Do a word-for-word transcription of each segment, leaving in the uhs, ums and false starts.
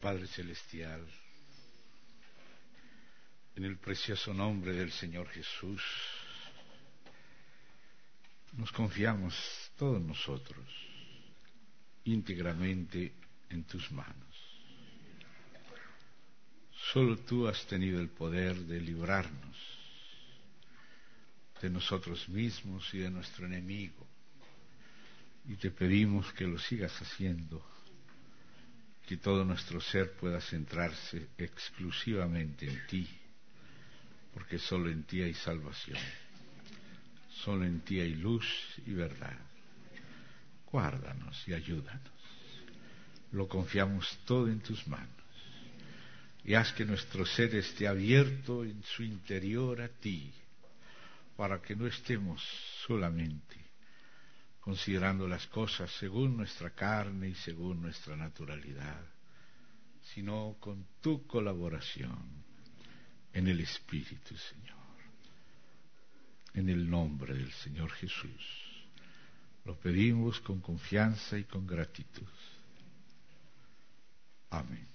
Padre Celestial, en el precioso nombre del Señor Jesús, nos confiamos todos nosotros íntegramente en tus manos. Solo tú has tenido el poder de librarnos de nosotros mismos y de nuestro enemigo, y te pedimos que lo sigas haciendo, que todo nuestro ser pueda centrarse exclusivamente en ti, porque solo en ti hay salvación, solo en ti hay luz y verdad. Guárdanos y ayúdanos. Lo confiamos todo en tus manos, y haz que nuestro ser esté abierto en su interior a ti, para que no estemos solamente considerando las cosas según nuestra carne y según nuestra naturalidad, sino con tu colaboración en el Espíritu, Señor. En el nombre del Señor Jesús, lo pedimos con confianza y con gratitud. Amén.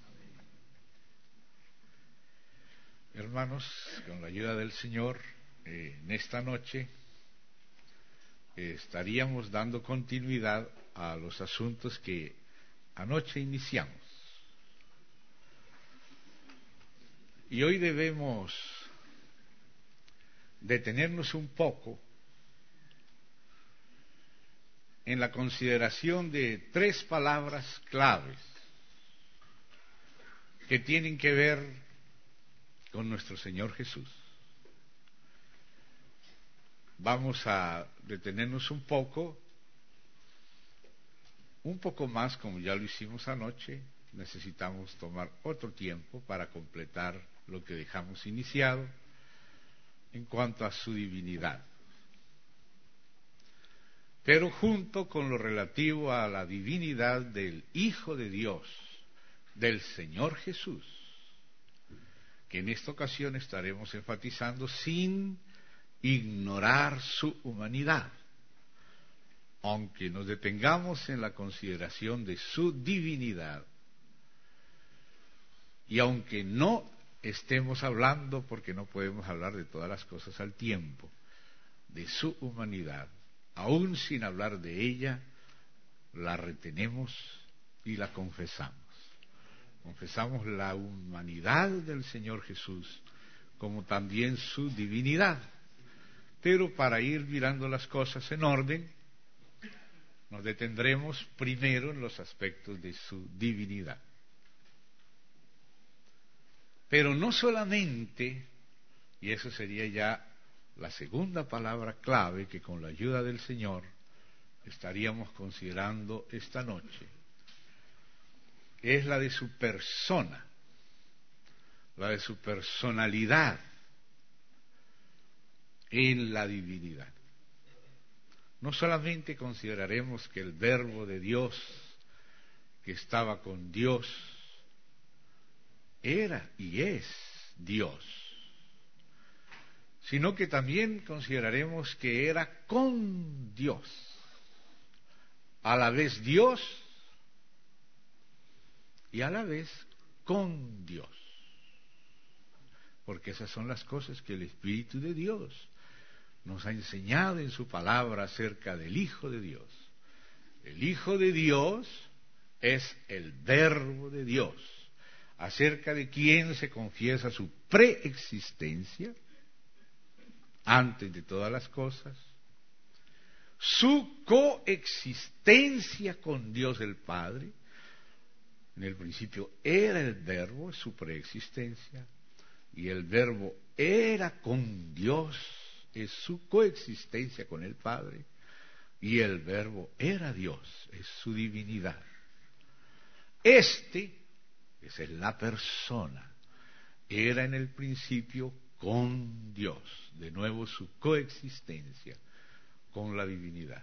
Hermanos, con la ayuda del Señor, eh, en esta noche eh, estaríamos dando continuidad a los asuntos que anoche iniciamos. Y hoy debemos detenernos un poco en la consideración de tres palabras claves que tienen que ver con nuestro Señor Jesús. Vamos a detenernos un poco, un poco más, como ya lo hicimos anoche. Necesitamos tomar otro tiempo para completar lo que dejamos iniciado en cuanto a su divinidad. Pero junto con lo relativo a la divinidad del Hijo de Dios, del Señor Jesús, que en esta ocasión estaremos enfatizando sin ignorar su humanidad, aunque nos detengamos en la consideración de su divinidad, y aunque no estemos hablando, porque no podemos hablar de todas las cosas al tiempo, de su humanidad, aún sin hablar de ella, la retenemos y la confesamos. Confesamos la humanidad del Señor Jesús, como también su divinidad. Pero para ir mirando las cosas en orden, nos detendremos primero en los aspectos de su divinidad. Pero no solamente, y eso sería ya la segunda palabra clave que con la ayuda del Señor estaríamos considerando esta noche, es la de su persona, la de su personalidad en la divinidad. No solamente consideraremos que el Verbo de Dios, que estaba con Dios, era y es Dios, sino que también consideraremos que era con Dios, a la vez Dios y a la vez con Dios, porque esas son las cosas que el Espíritu de Dios nos ha enseñado en su palabra acerca del Hijo de Dios. El Hijo de Dios es el Verbo de Dios, acerca de quien se confiesa su preexistencia antes de todas las cosas, su coexistencia con Dios el Padre. En el principio era el Verbo, su preexistencia, y el Verbo era con Dios, es su coexistencia con el Padre, y el Verbo era Dios, es su divinidad. Este, esa es la persona, era en el principio con Dios, de nuevo su coexistencia con la divinidad.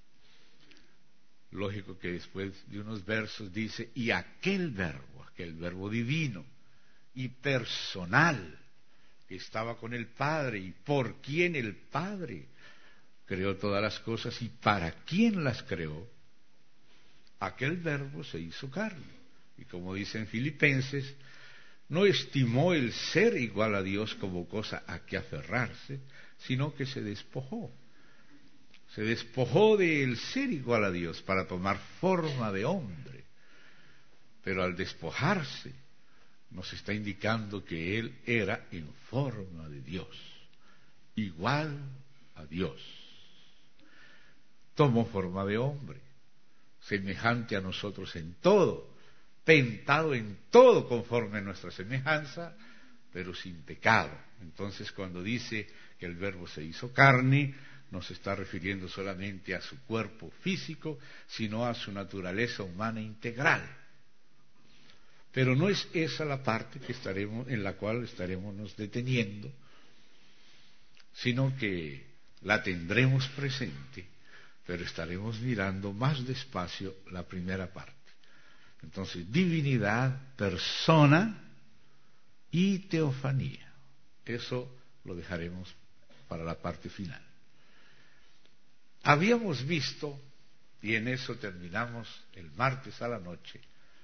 Lógico que después de unos versos dice, y aquel verbo, aquel verbo divino y personal, que estaba con el Padre y por quien el Padre creó todas las cosas y para quién las creó, aquel verbo se hizo carne Y como dicen Filipenses, no estimó el ser igual a Dios como cosa a que aferrarse, sino que se despojó. Se despojó del ser igual a Dios para tomar forma de hombre. Pero al despojarse, nos está indicando que Él era en forma de Dios, igual a Dios. Tomó forma de hombre, semejante a nosotros en todo, tentado en todo conforme a nuestra semejanza, pero sin pecado. Entonces, cuando dice que el Verbo se hizo carne, no se está refiriendo solamente a su cuerpo físico, sino a su naturaleza humana integral. Pero no es esa la parte que estaremos, en la cual estaremos nos deteniendo, sino que la tendremos presente, pero estaremos mirando más despacio la primera parte. Entonces, divinidad, persona y teofanía. Eso lo dejaremos para la parte final. Habíamos visto, y en eso terminamos el martes a la noche,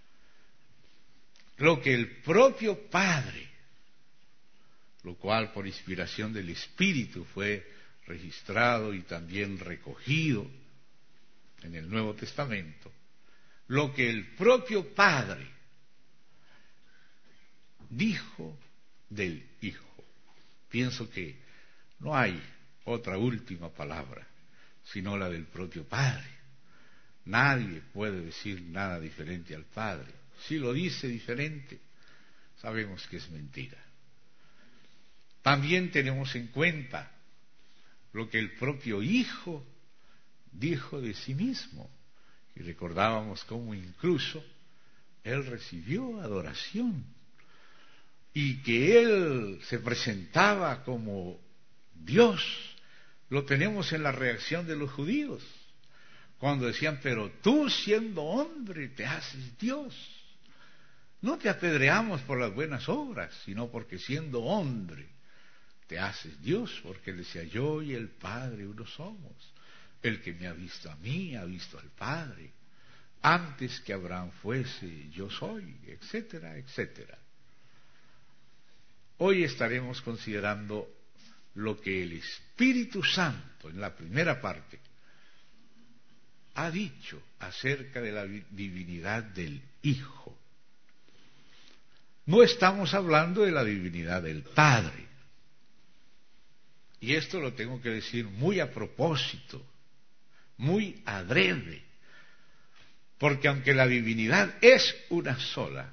lo que el propio Padre, lo cual por inspiración del Espíritu fue registrado y también recogido en el Nuevo Testamento, lo que el propio Padre dijo del Hijo. Pienso que no hay otra última palabra, sino la del propio Padre. Nadie puede decir nada diferente al Padre. Si lo dice diferente, sabemos que es mentira. También tenemos en cuenta lo que el propio Hijo dijo de sí mismo. Y recordábamos cómo incluso Él recibió adoración y que Él se presentaba como Dios. Lo tenemos en la reacción de los judíos, cuando decían, pero tú siendo hombre te haces Dios. No te apedreamos por las buenas obras, sino porque siendo hombre te haces Dios, porque Él decía, yo y el Padre uno somos. El que me ha visto a mí, ha visto al Padre. Antes que Abraham fuese, yo soy, etcétera, etcétera. Hoy estaremos considerando lo que el Espíritu Santo, en la primera parte, ha dicho acerca de la divinidad del Hijo. No estamos hablando de la divinidad del Padre. Y esto lo tengo que decir muy a propósito, muy adrede, porque aunque la divinidad es una sola,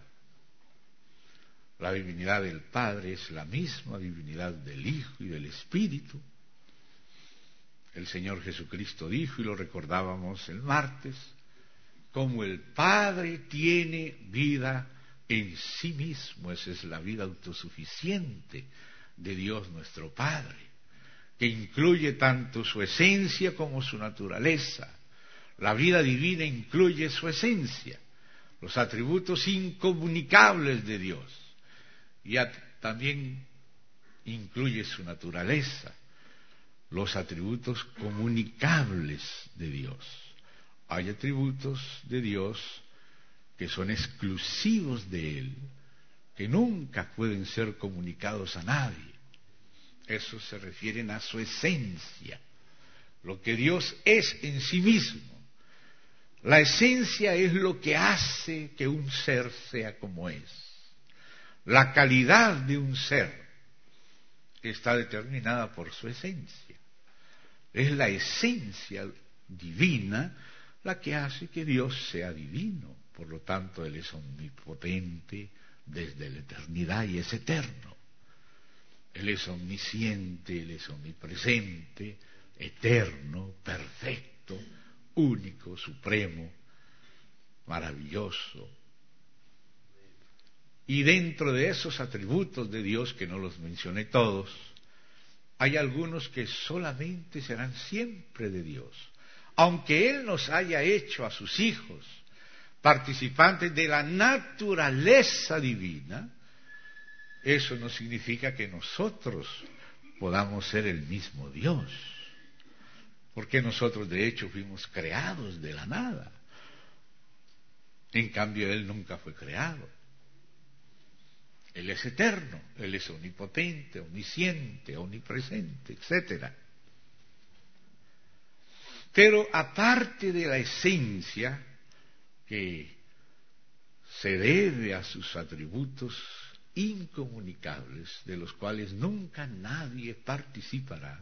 la divinidad del Padre es la misma divinidad del Hijo y del Espíritu. El Señor Jesucristo dijo, y lo recordábamos el martes, como el Padre tiene vida en sí mismo, esa es la vida autosuficiente de Dios nuestro Padre, que incluye tanto su esencia como su naturaleza. La vida divina incluye su esencia, los atributos incomunicables de Dios, y también incluye su naturaleza, los atributos comunicables de Dios. Hay atributos de Dios que son exclusivos de Él, que nunca pueden ser comunicados a nadie. Esos se refieren a su esencia, lo que Dios es en sí mismo. La esencia es lo que hace que un ser sea como es. La calidad de un ser está determinada por su esencia. Es la esencia divina la que hace que Dios sea divino. Por lo tanto, Él es omnipotente desde la eternidad y es eterno. Él es omnisciente, Él es omnipresente, eterno, perfecto, único, supremo, maravilloso. Y dentro de esos atributos de Dios, que no los mencioné todos, hay algunos que solamente serán siempre de Dios. Aunque Él nos haya hecho a sus hijos participantes de la naturaleza divina, eso no significa que nosotros podamos ser el mismo Dios, porque nosotros de hecho fuimos creados de la nada. En cambio, Él nunca fue creado. Él es eterno, Él es omnipotente, omnisciente, omnipresente, etcétera. Pero aparte de la esencia que se debe a sus atributos incomunicables, de los cuales nunca nadie participará,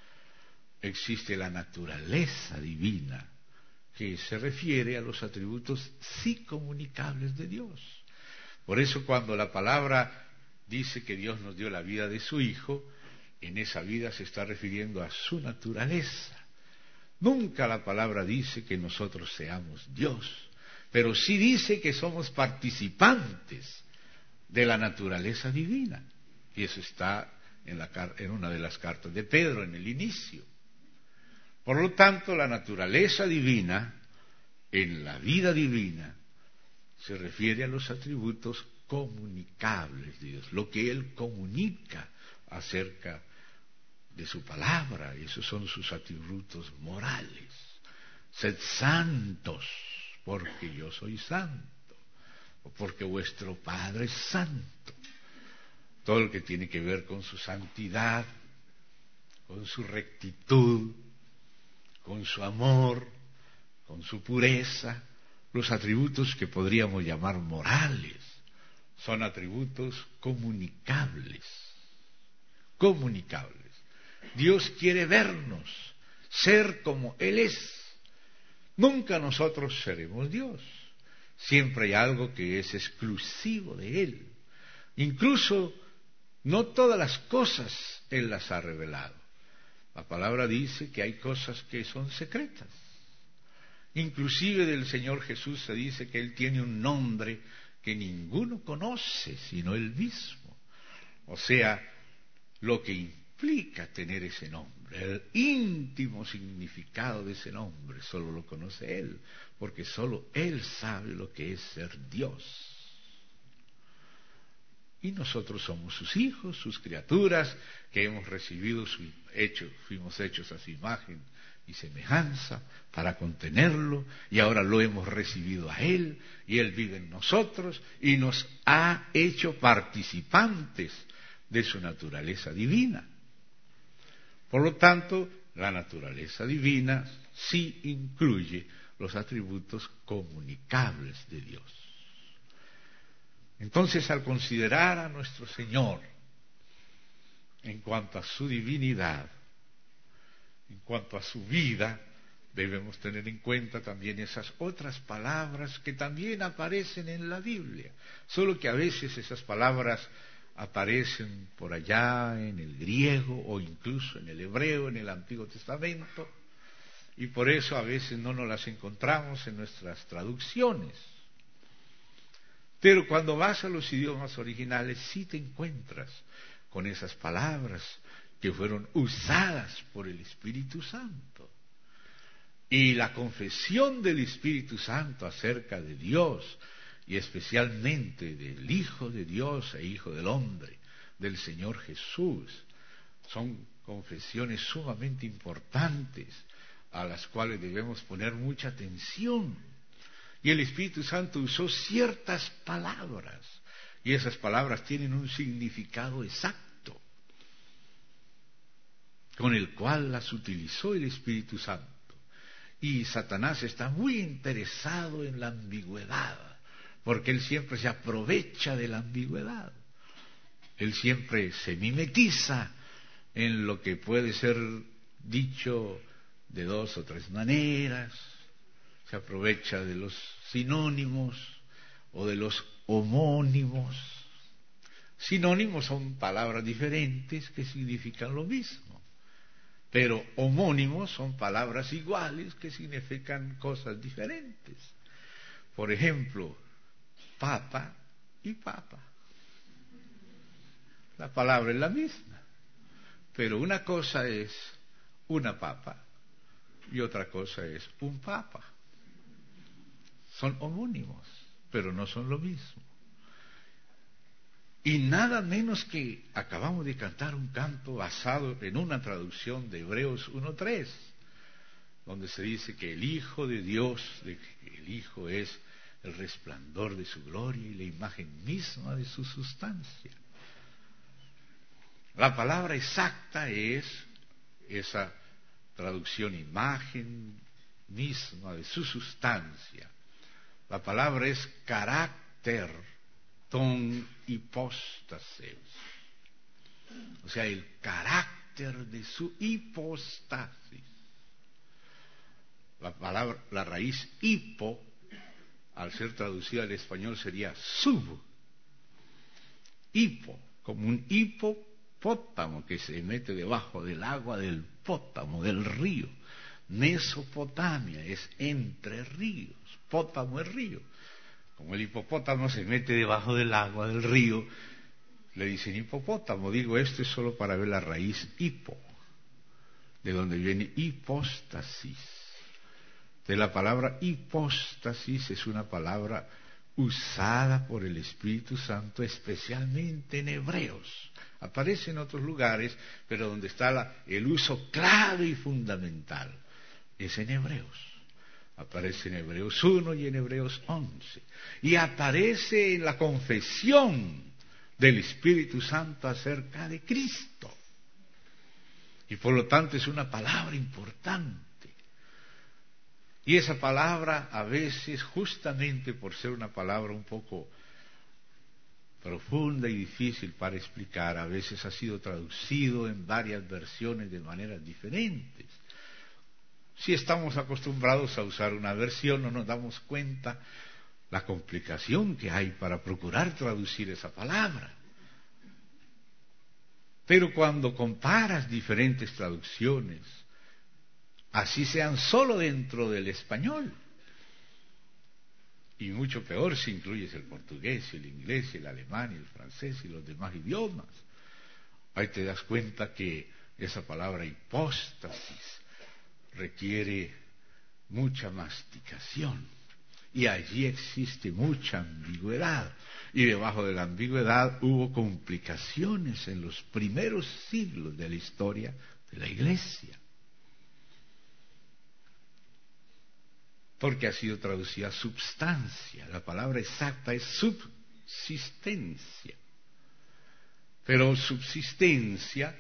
existe la naturaleza divina, que se refiere a los atributos sí comunicables de Dios. Por eso cuando la palabra dice que Dios nos dio la vida de su Hijo, en esa vida se está refiriendo a su naturaleza. Nunca la palabra dice que nosotros seamos Dios, pero sí dice que somos participantes de la naturaleza divina. Y eso está en, la, en una de las cartas de Pedro, en el inicio. Por lo tanto, la naturaleza divina, en la vida divina, se refiere a los atributos comunicables de Dios, lo que Él comunica acerca de su palabra, y esos son sus atributos morales. Sed santos, porque yo soy santo, o porque vuestro Padre es santo. Todo lo que tiene que ver con su santidad, con su rectitud, con su amor, con su pureza, los atributos que podríamos llamar morales, son atributos comunicables, comunicables. Dios quiere vernos, ser como Él es. Nunca nosotros seremos Dios. Siempre hay algo que es exclusivo de Él. Incluso no todas las cosas Él las ha revelado. La palabra dice que hay cosas que son secretas. Inclusive del Señor Jesús se dice que Él tiene un nombre que ninguno conoce sino Él mismo. O sea, lo que implica tener ese nombre, el íntimo significado de ese nombre, solo lo conoce Él, porque solo Él sabe lo que es ser Dios. Y nosotros somos sus hijos, sus criaturas, que hemos recibido su hecho, fuimos hechos a su imagen y semejanza para contenerlo, y ahora lo hemos recibido a Él, y Él vive en nosotros, y nos ha hecho participantes de su naturaleza divina. Por lo tanto, la naturaleza divina sí incluye los atributos comunicables de Dios. Entonces, al considerar a nuestro Señor en cuanto a su divinidad, en cuanto a su vida, debemos tener en cuenta también esas otras palabras que también aparecen en la Biblia, solo que a veces esas palabras aparecen por allá en el griego o incluso en el hebreo, en el Antiguo Testamento, y por eso a veces no nos las encontramos en nuestras traducciones. Pero cuando vas a los idiomas originales sí te encuentras con esas palabras que fueron usadas por el Espíritu Santo. Y la confesión del Espíritu Santo acerca de Dios, y especialmente del Hijo de Dios e Hijo del Hombre, del Señor Jesús, son confesiones sumamente importantes a las cuales debemos poner mucha atención. Y el Espíritu Santo usó ciertas palabras, y esas palabras tienen un significado exacto, con el cual las utilizó el Espíritu Santo. Y Satanás está muy interesado en la ambigüedad, porque él siempre se aprovecha de la ambigüedad. Él siempre se mimetiza en lo que puede ser dicho de dos o tres maneras, se aprovecha de los sinónimos o de los homónimos. Sinónimos son palabras diferentes que significan lo mismo, pero homónimos son palabras iguales que significan cosas diferentes. Por ejemplo, papa y papa. La palabra es la misma, pero una cosa es una papa y otra cosa es un papa. Son homónimos, pero no son lo mismo. Y nada menos que acabamos de cantar un canto basado en una traducción de Hebreos uno tres, donde se dice que el Hijo de Dios, de que el Hijo es el resplandor de su gloria y la imagen misma de su sustancia. La palabra exacta es esa traducción, imagen misma de su sustancia. La palabra es carácter, ton hipóstasis, o sea, el carácter de su hipostasis. La palabra, la raíz hipo, al ser traducida al español sería sub. Hipo, como un hipopótamo que se mete debajo del agua del pótamo, del río. Mesopotamia es entre ríos, pótamo es río. Como el hipopótamo se mete debajo del agua del río, le dicen hipopótamo. Digo, esto es solo para ver la raíz hipo, de donde viene hipóstasis. De la palabra hipóstasis es una palabra usada por el Espíritu Santo especialmente en Hebreos. Aparece en otros lugares, pero donde está la, el uso clave y fundamental es en Hebreos. Aparece en Hebreos uno y en Hebreos once. Y aparece en la confesión del Espíritu Santo acerca de Cristo. Y por lo tanto es una palabra importante. Y esa palabra a veces, justamente por ser una palabra un poco profunda y difícil para explicar, a veces ha sido traducido en varias versiones de maneras diferentes. Si estamos acostumbrados a usar una versión, no nos damos cuenta la complicación que hay para procurar traducir esa palabra. Pero cuando comparas diferentes traducciones, así sean solo dentro del español, y mucho peor si incluyes el portugués, el inglés, el alemán, el francés y los demás idiomas, ahí te das cuenta que esa palabra hipóstasis requiere mucha masticación, y allí existe mucha ambigüedad, y debajo de la ambigüedad hubo complicaciones en los primeros siglos de la historia de la Iglesia, porque ha sido traducida substancia. La palabra exacta es subsistencia, pero subsistencia,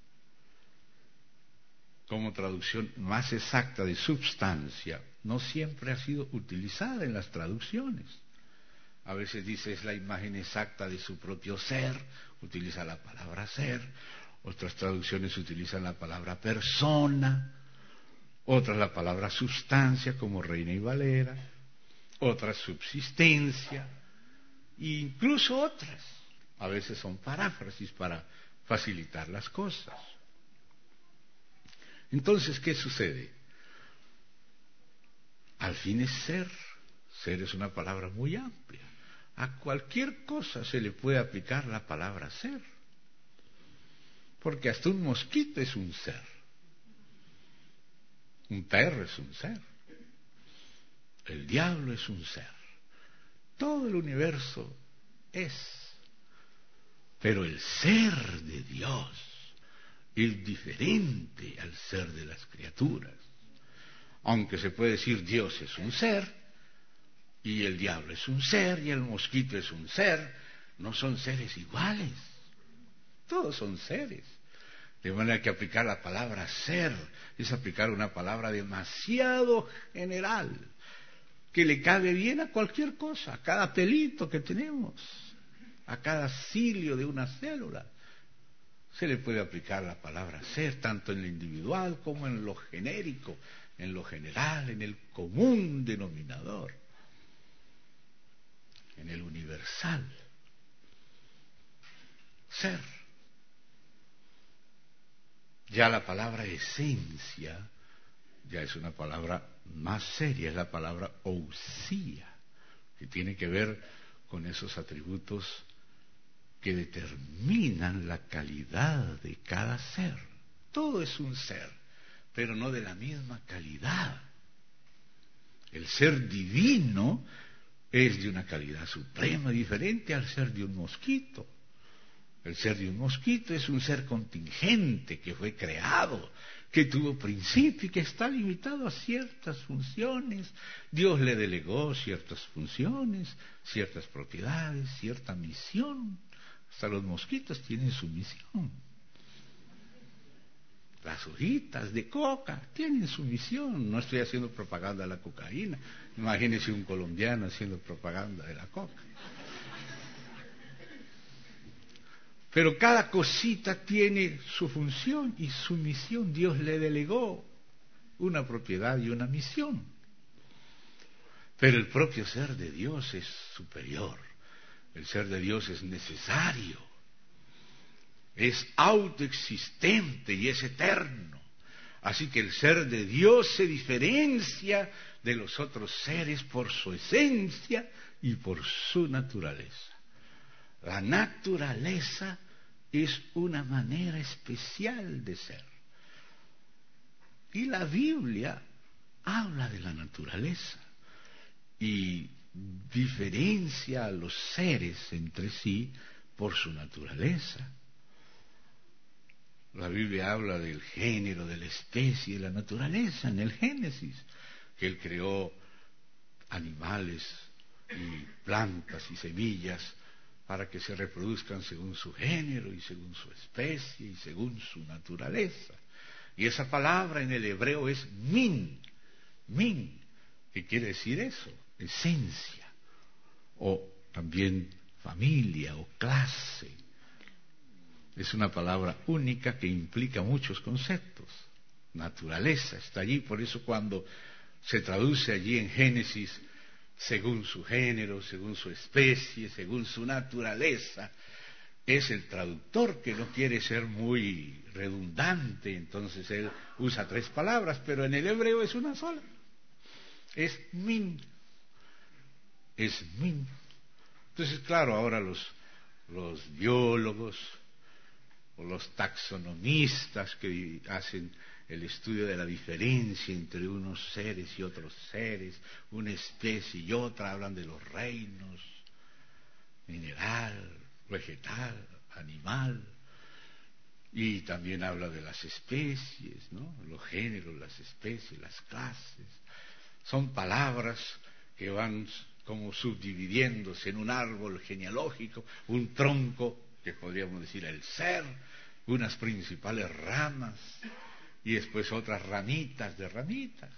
como traducción más exacta de substancia, no siempre ha sido utilizada en las traducciones. A veces dice es la imagen exacta de su propio ser, utiliza la palabra ser. Otras traducciones utilizan la palabra persona, otras la palabra sustancia, como Reina y Valera, otras subsistencia, e incluso otras a veces son paráfrasis para facilitar las cosas. Entonces, ¿qué sucede? Al fin es ser. Ser es una palabra muy amplia. A cualquier cosa se le puede aplicar la palabra ser, porque hasta un mosquito es un ser. Un perro es un ser. El diablo es un ser. Todo el universo es. Pero el ser de Dios es diferente al ser de las criaturas. Aunque se puede decir Dios es un ser, y el diablo es un ser, y el mosquito es un ser, no son seres iguales. Todos son seres. De manera que aplicar la palabra ser es aplicar una palabra demasiado general, que le cabe bien a cualquier cosa, a cada pelito que tenemos, a cada cilio de una célula. Se le puede aplicar la palabra ser, tanto en lo individual como en lo genérico, en lo general, en el común denominador, en el universal. Ser. Ya la palabra esencia ya es una palabra más seria, es la palabra ousia, que tiene que ver con esos atributos que determinan la calidad de cada ser. Todo es un ser, pero no de la misma calidad. El ser divino es de una calidad suprema, diferente al ser de un mosquito. El ser de un mosquito es un ser contingente que fue creado que tuvo principio y que está limitado a ciertas funciones. Dios le delegó ciertas funciones, ciertas propiedades, cierta misión. Hasta los mosquitos tienen su misión. Las hojitas de coca tienen su misión. No estoy haciendo propaganda de la cocaína. Imagínense un colombiano haciendo propaganda de la coca. Pero cada cosita tiene su función y su misión. Dios le delegó una propiedad y una misión. Pero el propio ser de Dios es superior. El ser de Dios es necesario. Es autoexistente y es eterno. Así que el ser de Dios se diferencia de los otros seres por su esencia y por su naturaleza. La naturaleza es una manera especial de ser. Y la Biblia habla de la naturaleza y diferencia a los seres entre sí por su naturaleza. La Biblia habla del género, de la especie, de la naturaleza en el Génesis, que Él creó animales y plantas y semillas para que se reproduzcan según su género y según su especie y según su naturaleza. Y esa palabra en el hebreo es min, min, que quiere decir eso, esencia, o también familia o clase. Es una palabra única que implica muchos conceptos. Naturaleza está allí, por eso cuando se traduce allí en Génesis, según su género, según su especie, según su naturaleza, es el traductor que no quiere ser muy redundante, entonces él usa tres palabras, pero en el hebreo es una sola. Es min. Es min. Entonces, claro, ahora los, los biólogos o los taxonomistas que hacen el estudio de la diferencia entre unos seres y otros seres, una especie y otra, hablan de los reinos, mineral, vegetal, animal, y también habla de las especies, ¿no? Los géneros, las especies, las clases. Son palabras que van como subdividiéndose en un árbol genealógico, un tronco, que podríamos decir el ser, unas principales ramas, y después otras ramitas de ramitas.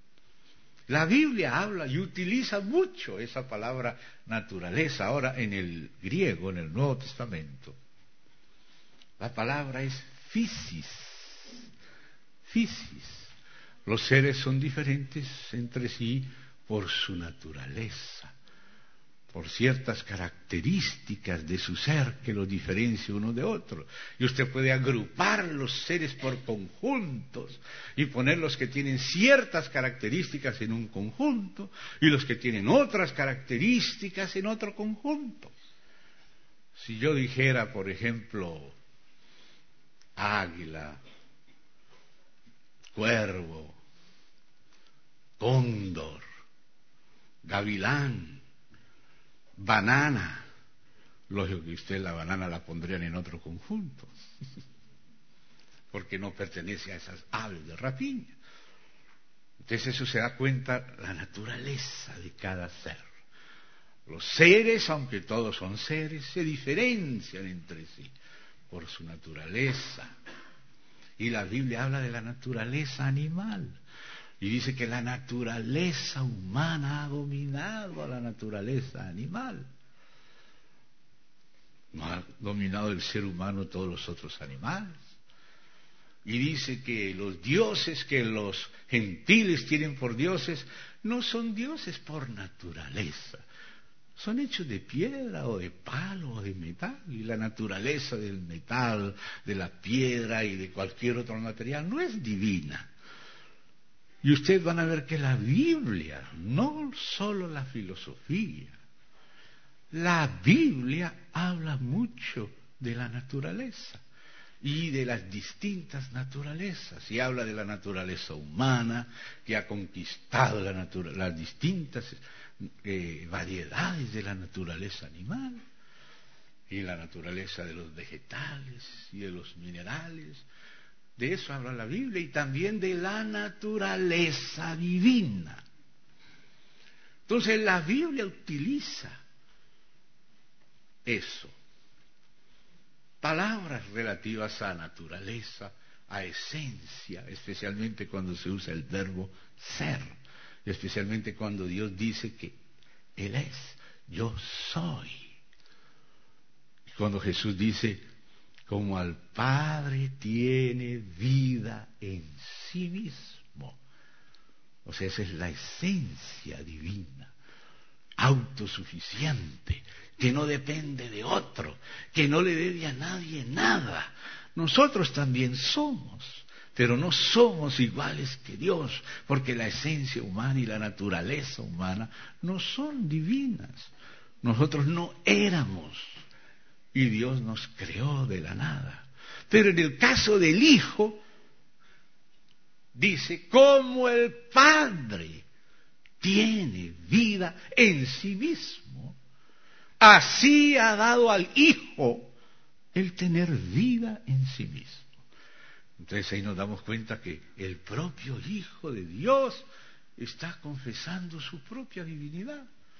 La Biblia habla y utiliza mucho esa palabra naturaleza. Ahora en el griego, en el Nuevo Testamento, la palabra es physis. Physis. Los seres son diferentes entre sí por su naturaleza, por ciertas características de su ser que los diferencia uno de otro. Y usted puede agrupar los seres por conjuntos y poner los que tienen ciertas características en un conjunto y los que tienen otras características en otro conjunto. Si yo dijera, por ejemplo, águila, cuervo, cóndor, gavilán, banana, lógico que usted la banana la pondrían en otro conjunto, porque no pertenece a esas aves de rapiña. Entonces eso se da cuenta la naturaleza de cada ser. Los seres, aunque todos son seres, se diferencian entre sí por su naturaleza. Y la Biblia habla de la naturaleza animal. Y dice que la naturaleza humana ha dominado a la naturaleza animal. No ha dominado el ser humano todos los otros animales. Y dice que los dioses que los gentiles tienen por dioses no son dioses por naturaleza. Son hechos de piedra o de palo o de metal. Y la naturaleza del metal, de la piedra y de cualquier otro material no es divina. Y ustedes van a ver que la Biblia, no solo la filosofía, la Biblia habla mucho de la naturaleza y de las distintas naturalezas. Y habla de la naturaleza humana, que ha conquistado la natura, las distintas eh, variedades de la naturaleza animal, y la naturaleza de los vegetales y de los minerales, De eso habla la Biblia, y también de la naturaleza divina. Entonces la Biblia utiliza eso. Palabras relativas a naturaleza, a esencia, especialmente cuando se usa el verbo ser, especialmente cuando Dios dice que Él es, yo soy. Y cuando Jesús dice, como al Padre tiene vida en sí mismo. O sea, esa es la esencia divina, autosuficiente, que no depende de otro, que no le debe a nadie nada. Nosotros también somos, pero no somos iguales que Dios, porque la esencia humana y la naturaleza humana no son divinas. Nosotros no éramos, y Dios nos creó de la nada. Pero en el caso del Hijo, dice, como el Padre tiene vida en sí mismo, así ha dado al Hijo el tener vida en sí mismo. Entonces ahí nos damos cuenta que el propio Hijo de Dios está confesando su propia divinidad,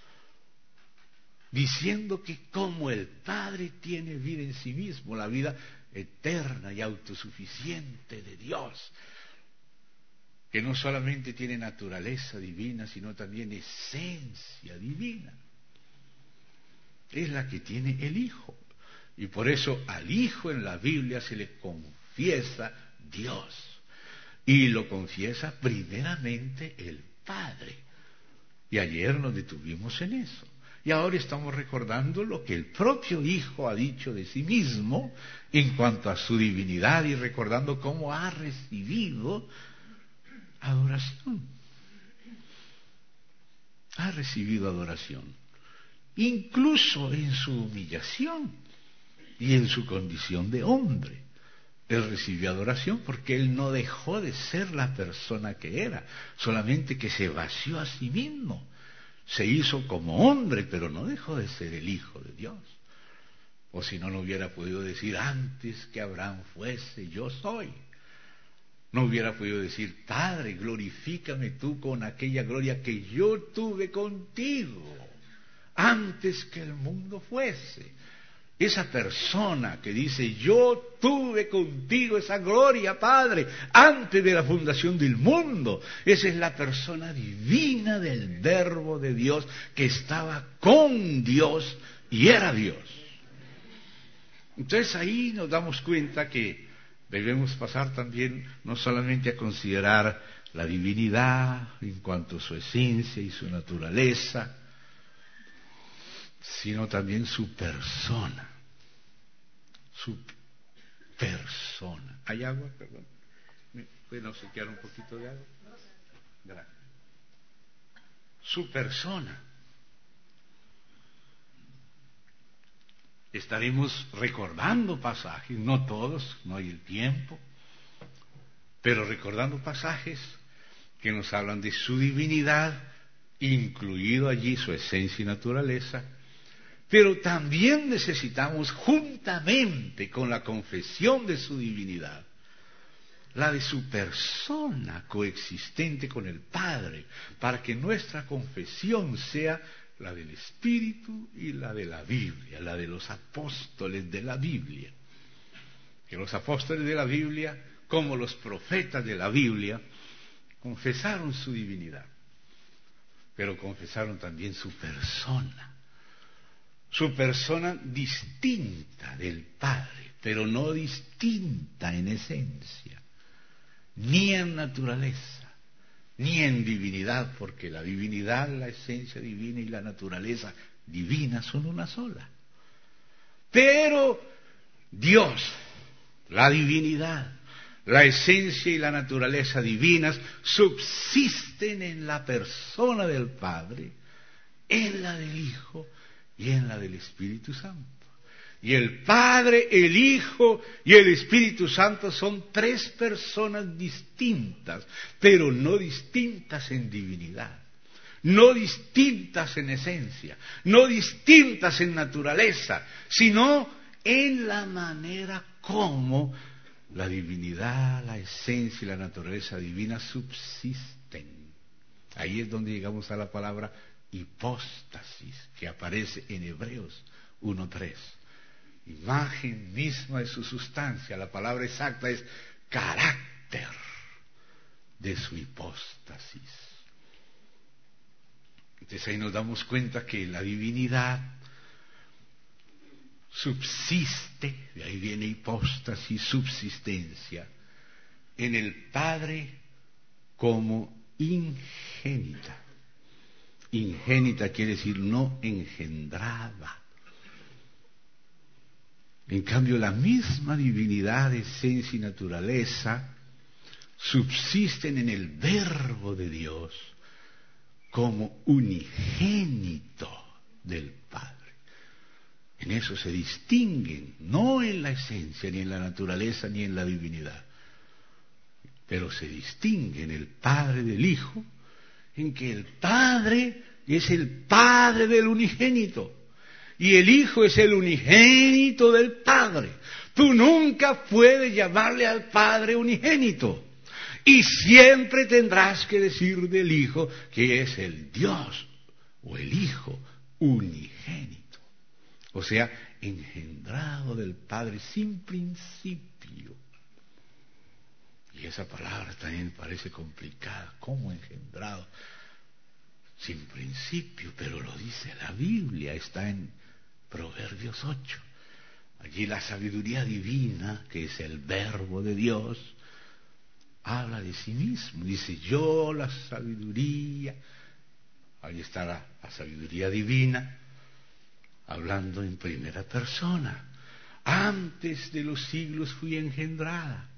diciendo que como el Padre tiene vida en sí mismo, la vida eterna y autosuficiente de Dios, que no solamente tiene naturaleza divina, sino también esencia divina, es la que tiene el Hijo. Y por eso al Hijo en la Biblia se le confiesa Dios, y lo confiesa primeramente el Padre. Y ayer nos detuvimos en eso. Y ahora estamos recordando lo que el propio Hijo ha dicho de sí mismo en cuanto a su divinidad, y recordando cómo ha recibido adoración. Ha recibido adoración, incluso en su humillación y en su condición de hombre. Él recibió adoración porque Él no dejó de ser la persona que era, solamente que se vació a sí mismo. Se hizo como hombre, pero no dejó de ser el Hijo de Dios. O si no, no hubiera podido decir, antes que Abraham fuese, yo soy. No hubiera podido decir, Padre, glorifícame tú con aquella gloria que yo tuve contigo, antes que el mundo fuese. Esa persona que dice, yo tuve contigo esa gloria, Padre, antes de la fundación del mundo, esa es la persona divina del Verbo de Dios, que estaba con Dios y era Dios. Entonces ahí nos damos cuenta que debemos pasar también no solamente a considerar la divinidad en cuanto a su esencia y su naturaleza, sino también su persona. Su persona. ¿Hay agua? Perdón. ¿Me pueden obsequiar un poquito de agua? Gracias. Su persona. Estaremos recordando pasajes, no todos, no hay el tiempo, pero recordando pasajes que nos hablan de su divinidad, incluido allí su esencia y naturaleza. Pero también necesitamos, juntamente con la confesión de su divinidad, la de su persona coexistente con el Padre, para que nuestra confesión sea la del Espíritu y la de la Biblia, la de los apóstoles de la Biblia. Que los apóstoles de la Biblia, como los profetas de la Biblia, confesaron su divinidad, pero confesaron también su persona. Su persona distinta del Padre, pero no distinta en esencia, ni en naturaleza, ni en divinidad, porque la divinidad, la esencia divina y la naturaleza divina son una sola. Pero Dios, la divinidad, la esencia y la naturaleza divinas subsisten en la persona del Padre, en la del Hijo y en la del Espíritu Santo. Y el Padre, el Hijo y el Espíritu Santo son tres personas distintas, pero no distintas en divinidad, no distintas en esencia, no distintas en naturaleza, sino en la manera como la divinidad, la esencia y la naturaleza divina subsisten. Ahí es donde llegamos a la palabra hipóstasis, que aparece en Hebreos uno tres. Imagen misma de su sustancia. La palabra exacta es carácter de su hipóstasis. Entonces ahí nos damos cuenta que la divinidad subsiste, de ahí viene hipóstasis, subsistencia, en el Padre como ingénita. Ingénita quiere decir no engendrada. En cambio, la misma divinidad, esencia y naturaleza subsisten en el Verbo de Dios como unigénito del Padre. En eso se distinguen, no en la esencia, ni en la naturaleza, ni en la divinidad, pero se distinguen el Padre del Hijo, en que el Padre es el Padre del unigénito, y el Hijo es el unigénito del Padre. Tú nunca puedes llamarle al Padre unigénito, y siempre tendrás que decir del Hijo que es el Dios, o el Hijo unigénito. O sea, engendrado del Padre sin principio. Y esa palabra también parece complicada. ¿Cómo engendrado? Sin principio, pero lo dice la Biblia, está en Proverbios ocho. Allí la sabiduría divina, que es el Verbo de Dios, habla de sí mismo. Dice, yo la sabiduría, ahí está la, la sabiduría divina, hablando en primera persona. Antes de los siglos fui engendrada.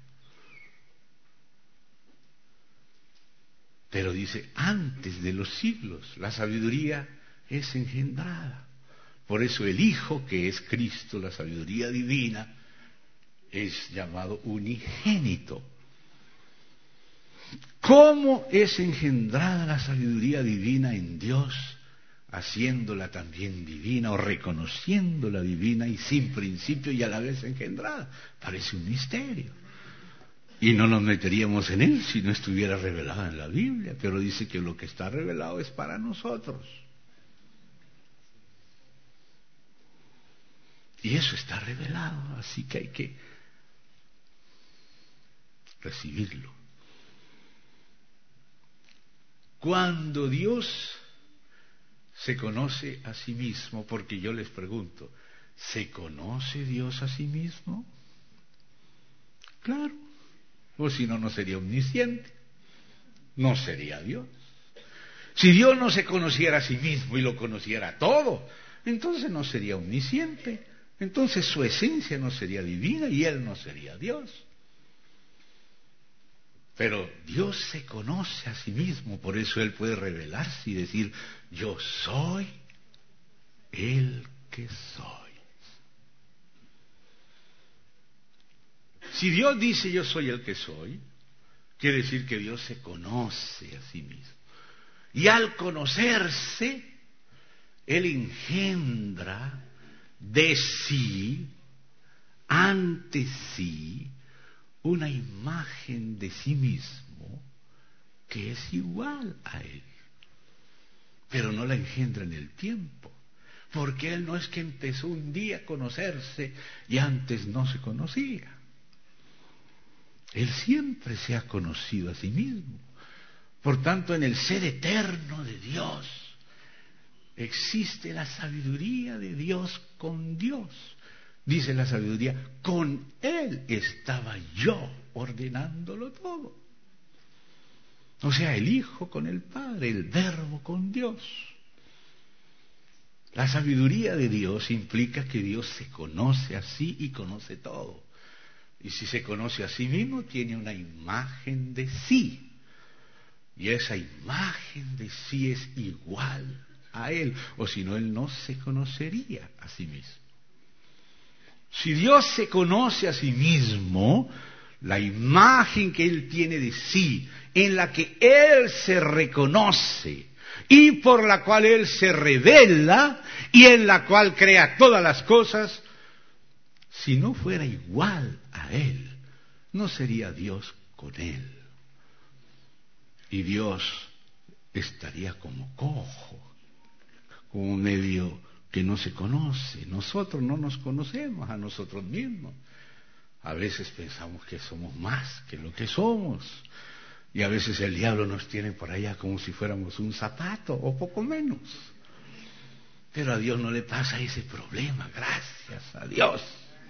Pero dice, antes de los siglos, la sabiduría es engendrada. Por eso el Hijo, que es Cristo, la sabiduría divina, es llamado unigénito. ¿Cómo es engendrada la sabiduría divina en Dios, haciéndola también divina o reconociéndola divina y sin principio y a la vez engendrada? Parece un misterio. Y no nos meteríamos en él si no estuviera revelada en la Biblia, pero dice que lo que está revelado es para nosotros. Y eso está revelado, así que hay que recibirlo. Cuando Dios se conoce a sí mismo, porque yo les pregunto, ¿se conoce Dios a sí mismo? Claro. O si no, no sería omnisciente, no sería Dios. Si Dios no se conociera a sí mismo y lo conociera todo, entonces no sería omnisciente, entonces su esencia no sería divina y Él no sería Dios. Pero Dios se conoce a sí mismo, por eso Él puede revelarse y decir, yo soy el que soy. Si Dios dice yo soy el que soy, quiere decir que Dios se conoce a sí mismo. Y al conocerse, Él engendra de sí, ante sí, una imagen de sí mismo que es igual a Él. Pero no la engendra en el tiempo, porque Él no es que empezó un día a conocerse y antes no se conocía. Él siempre se ha conocido a sí mismo. Por tanto, en el ser eterno de Dios existe la sabiduría de Dios con Dios. Dice la sabiduría, con Él estaba yo ordenándolo todo. O sea, el Hijo con el Padre, el Verbo con Dios. La sabiduría de Dios implica que Dios se conoce a sí y conoce todo. Y si se conoce a sí mismo, tiene una imagen de sí. Y esa imagen de sí es igual a Él. O si no, Él no se conocería a sí mismo. Si Dios se conoce a sí mismo, la imagen que Él tiene de sí, en la que Él se reconoce y por la cual Él se revela y en la cual crea todas las cosas, si no fuera igual a Él, no sería Dios con él. Y Dios estaría como cojo, como medio que no se conoce. Nosotros no nos conocemos a nosotros mismos. A veces pensamos que somos más que lo que somos. Y a veces el diablo nos tiene por allá como si fuéramos un zapato o poco menos. Pero a Dios no le pasa ese problema, gracias a Dios.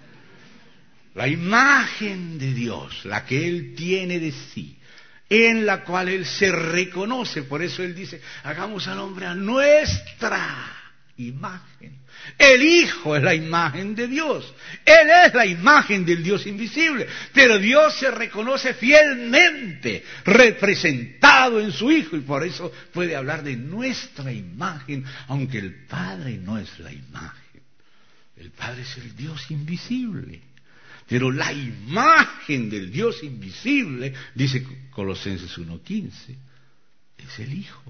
La imagen de Dios, la que Él tiene de sí, en la cual Él se reconoce. Por eso Él dice, hagamos al hombre a nuestra imagen. El Hijo es la imagen de Dios. Él es la imagen del Dios invisible. Pero Dios se reconoce fielmente representado en su Hijo. Y por eso puede hablar de nuestra imagen, aunque el Padre no es la imagen. El Padre es el Dios invisible. Pero la imagen del Dios invisible, dice Colosenses uno quince, es el Hijo.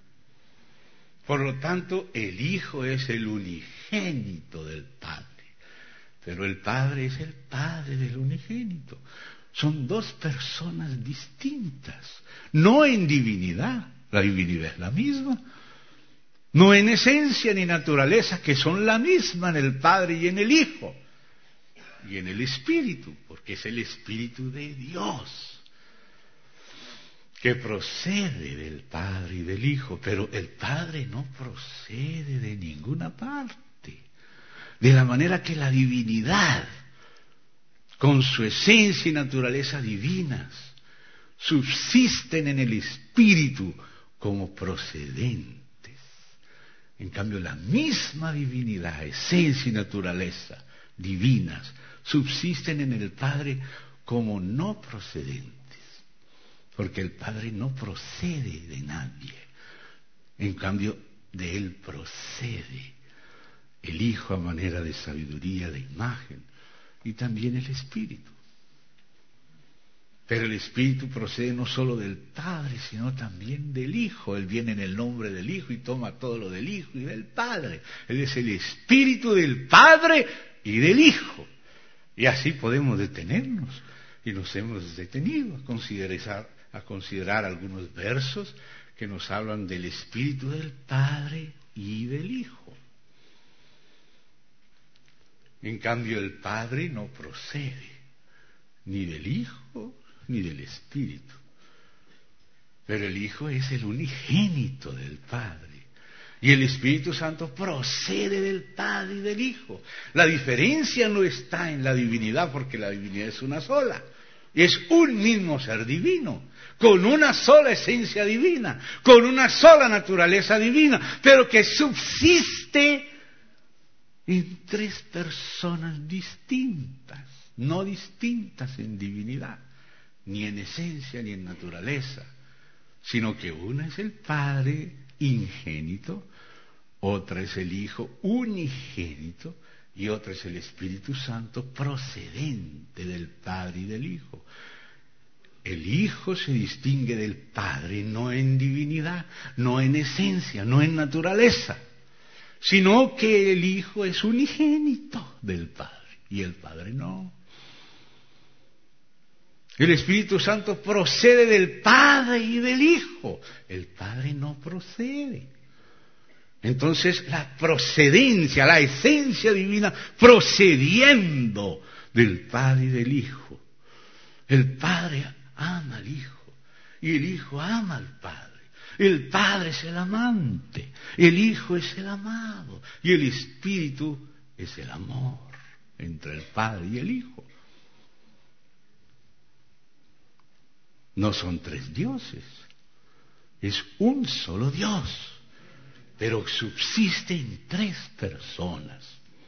Por lo tanto, el Hijo es el unigénito del Padre. Pero el Padre es el Padre del unigénito. Son dos personas distintas. No en divinidad, la divinidad es la misma. No en esencia ni naturaleza, que son la misma en el Padre y en el Hijo. Y en el Espíritu, porque es el Espíritu de Dios, que procede del Padre y del Hijo. Pero el Padre no procede de ninguna parte. De la manera que la divinidad, con su esencia y naturaleza divinas, subsisten en el Espíritu como procedentes. En cambio, la misma divinidad, esencia y naturaleza divinas, subsisten en el Padre como no procedentes. Porque el Padre no procede de nadie. En cambio, de Él procede el Hijo a manera de sabiduría, de imagen, y también el Espíritu. Pero el Espíritu procede no solo del Padre, sino también del Hijo. Él viene en el nombre del Hijo y toma todo lo del Hijo y del Padre. Él es el Espíritu del Padre y del Hijo. Y así podemos detenernos. Y nos hemos detenido a considerar, a considerar algunos versos que nos hablan del Espíritu del Padre y del Hijo. En cambio, el Padre no procede ni del Hijo ni del Espíritu. Pero el Hijo es el unigénito del Padre. Y el Espíritu Santo procede del Padre y del Hijo. La diferencia no está en la divinidad, porque la divinidad es una sola. Es un mismo ser divino, con una sola esencia divina, con una sola naturaleza divina, pero que subsiste en tres personas distintas, no distintas en divinidad, ni en esencia ni en naturaleza, sino que una es el Padre ingénito, otra es el Hijo unigénito y otra es el Espíritu Santo procedente del Padre y del Hijo. El Hijo se distingue del Padre no en divinidad, no en esencia, no en naturaleza, sino que el Hijo es unigénito del Padre y el Padre no. El Espíritu Santo procede del Padre y del Hijo. El Padre no procede. Entonces, la procedencia, la esencia divina procediendo del Padre y del Hijo. El Padre ama al Hijo y el Hijo ama al Padre. El Padre es el amante, el Hijo es el amado y el Espíritu es el amor entre el Padre y el Hijo. No son tres dioses, es un solo Dios, pero subsiste en tres personas: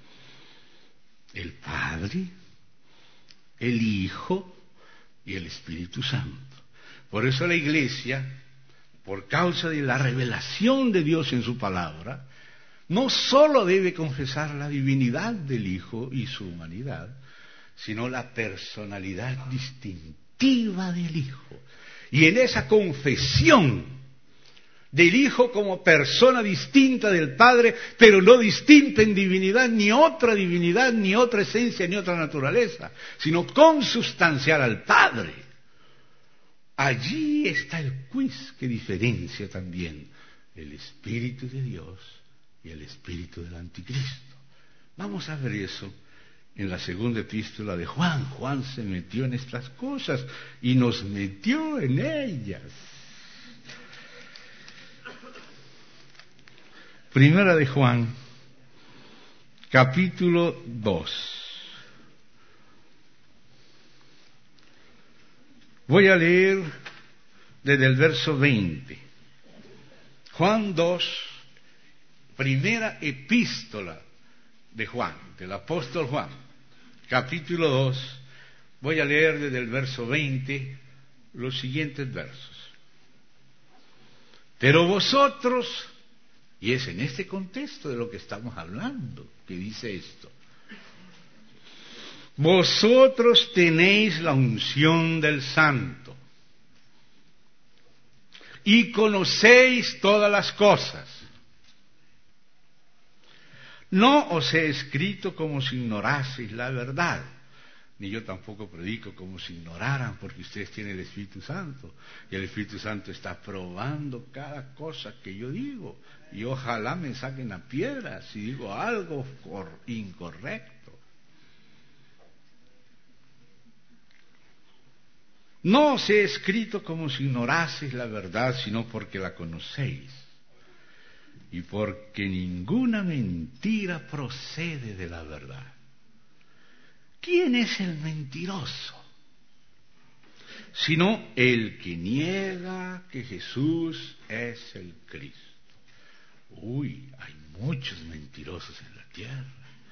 el Padre, el Hijo y el Espíritu Santo. Por eso la Iglesia, por causa de la revelación de Dios en su palabra, no solo debe confesar la divinidad del Hijo y su humanidad, sino la personalidad distintiva del Hijo. Y en esa confesión del Hijo como persona distinta del Padre, pero no distinta en divinidad, ni otra divinidad, ni otra esencia, ni otra naturaleza, sino consubstancial al Padre. Allí está el quiz que diferencia también el Espíritu de Dios y el Espíritu del Anticristo. Vamos a ver eso en la segunda epístola de Juan. Juan se metió en estas cosas y nos metió en ellas. Primera de Juan, capítulo dos. Voy a leer desde el verso veinte. Juan dos, primera epístola de Juan, del apóstol Juan, capítulo dos. Voy a leer desde el verso veinte los siguientes versos. Pero vosotros, y es en este contexto de lo que estamos hablando, que dice esto: vosotros tenéis la unción del Santo y conocéis todas las cosas. No os he escrito como si ignoraseis la verdad, ni yo tampoco predico como si ignoraran, porque ustedes tienen el Espíritu Santo, y el Espíritu Santo está probando cada cosa que yo digo, y ojalá me saquen la piedra si digo algo incorrecto. No os he escrito como si ignoraseis la verdad, sino porque la conocéis, y porque ninguna mentira procede de la verdad. ¿Quién es el mentiroso? Sino el que niega que Jesús es el Cristo. Uy, hay muchos mentirosos en la tierra.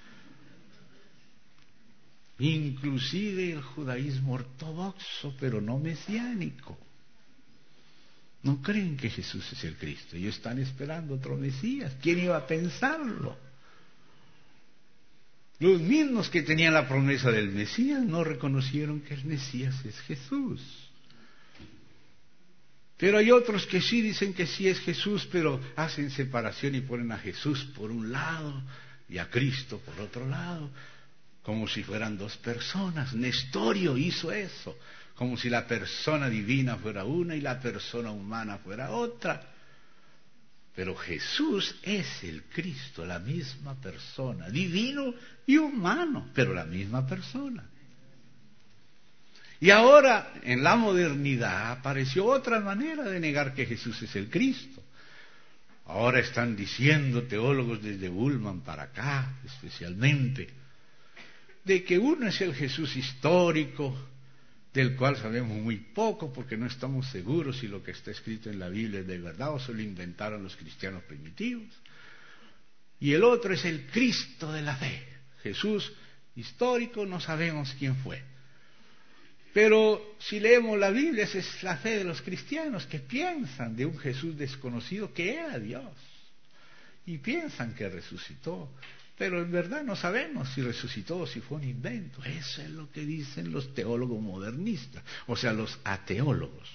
Inclusive el judaísmo ortodoxo, pero no mesiánico. No creen que Jesús es el Cristo. Ellos están esperando otro Mesías. ¿Quién iba a pensarlo? Los mismos que tenían la promesa del Mesías no reconocieron que el Mesías es Jesús. Pero hay otros que sí dicen que sí es Jesús, pero hacen separación y ponen a Jesús por un lado y a Cristo por otro lado, como si fueran dos personas. Nestorio hizo eso, como si la persona divina fuera una y la persona humana fuera otra. Pero Jesús es el Cristo, la misma persona, divino y humano, pero la misma persona. Y ahora, en la modernidad, apareció otra manera de negar que Jesús es el Cristo. Ahora están diciendo teólogos desde Bullman para acá, especialmente, de que uno es el Jesús histórico, del cual sabemos muy poco porque no estamos seguros si lo que está escrito en la Biblia es de verdad o se lo inventaron los cristianos primitivos. Y el otro es el Cristo de la fe. Jesús histórico, no sabemos quién fue. Pero si leemos la Biblia, esa es la fe de los cristianos, que piensan de un Jesús desconocido que era Dios. Y piensan que resucitó. Pero en verdad no sabemos si resucitó o si fue un invento. Eso es lo que dicen los teólogos modernistas, o sea, los ateólogos.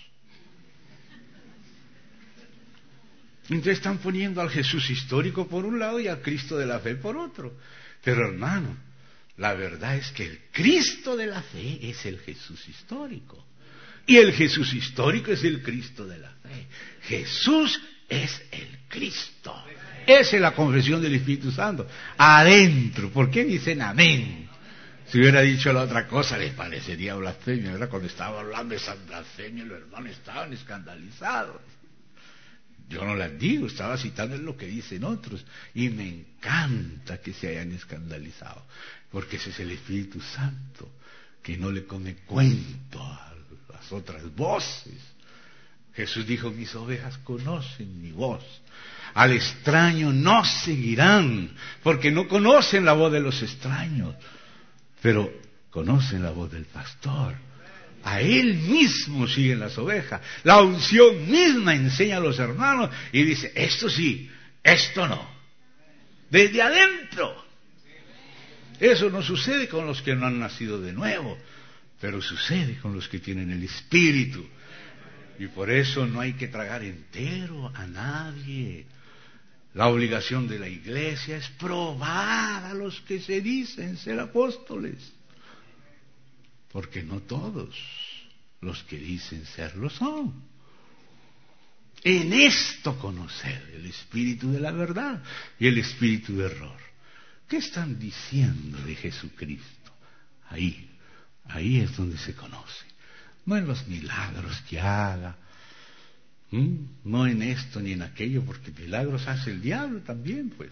Entonces están poniendo al Jesús histórico por un lado y al Cristo de la fe por otro. Pero hermano, la verdad es que el Cristo de la fe es el Jesús histórico. Y el Jesús histórico es el Cristo de la fe. Jesús es el Cristo. Esa es la confesión del Espíritu Santo. Adentro. ¿Por qué dicen amén? Si hubiera dicho la otra cosa, les parecería blasfemia, ¿verdad? Cuando estaba hablando de esa blasfemia, los hermanos estaban escandalizados. Yo no las digo, estaba citando lo que dicen otros. Y me encanta que se hayan escandalizado. Porque ese es el Espíritu Santo, que no le come cuento a las otras voces. Jesús dijo, mis ovejas conocen mi voz. Al extraño no seguirán, porque no conocen la voz de los extraños, pero conocen la voz del pastor. A él mismo siguen las ovejas. La unción misma enseña a los hermanos y dice, esto sí, esto no. Desde adentro. Eso no sucede con los que no han nacido de nuevo, pero sucede con los que tienen el Espíritu. Y por eso no hay que tragar entero a nadie. La obligación de la iglesia es probar a los que se dicen ser apóstoles. Porque no todos los que dicen serlo son. En esto conocer el espíritu de la verdad y el espíritu de error. ¿Qué están diciendo de Jesucristo? Ahí, ahí es donde se conoce. No en los milagros que haga, ¿Mm? no en esto ni en aquello, porque milagros hace el diablo también, pues.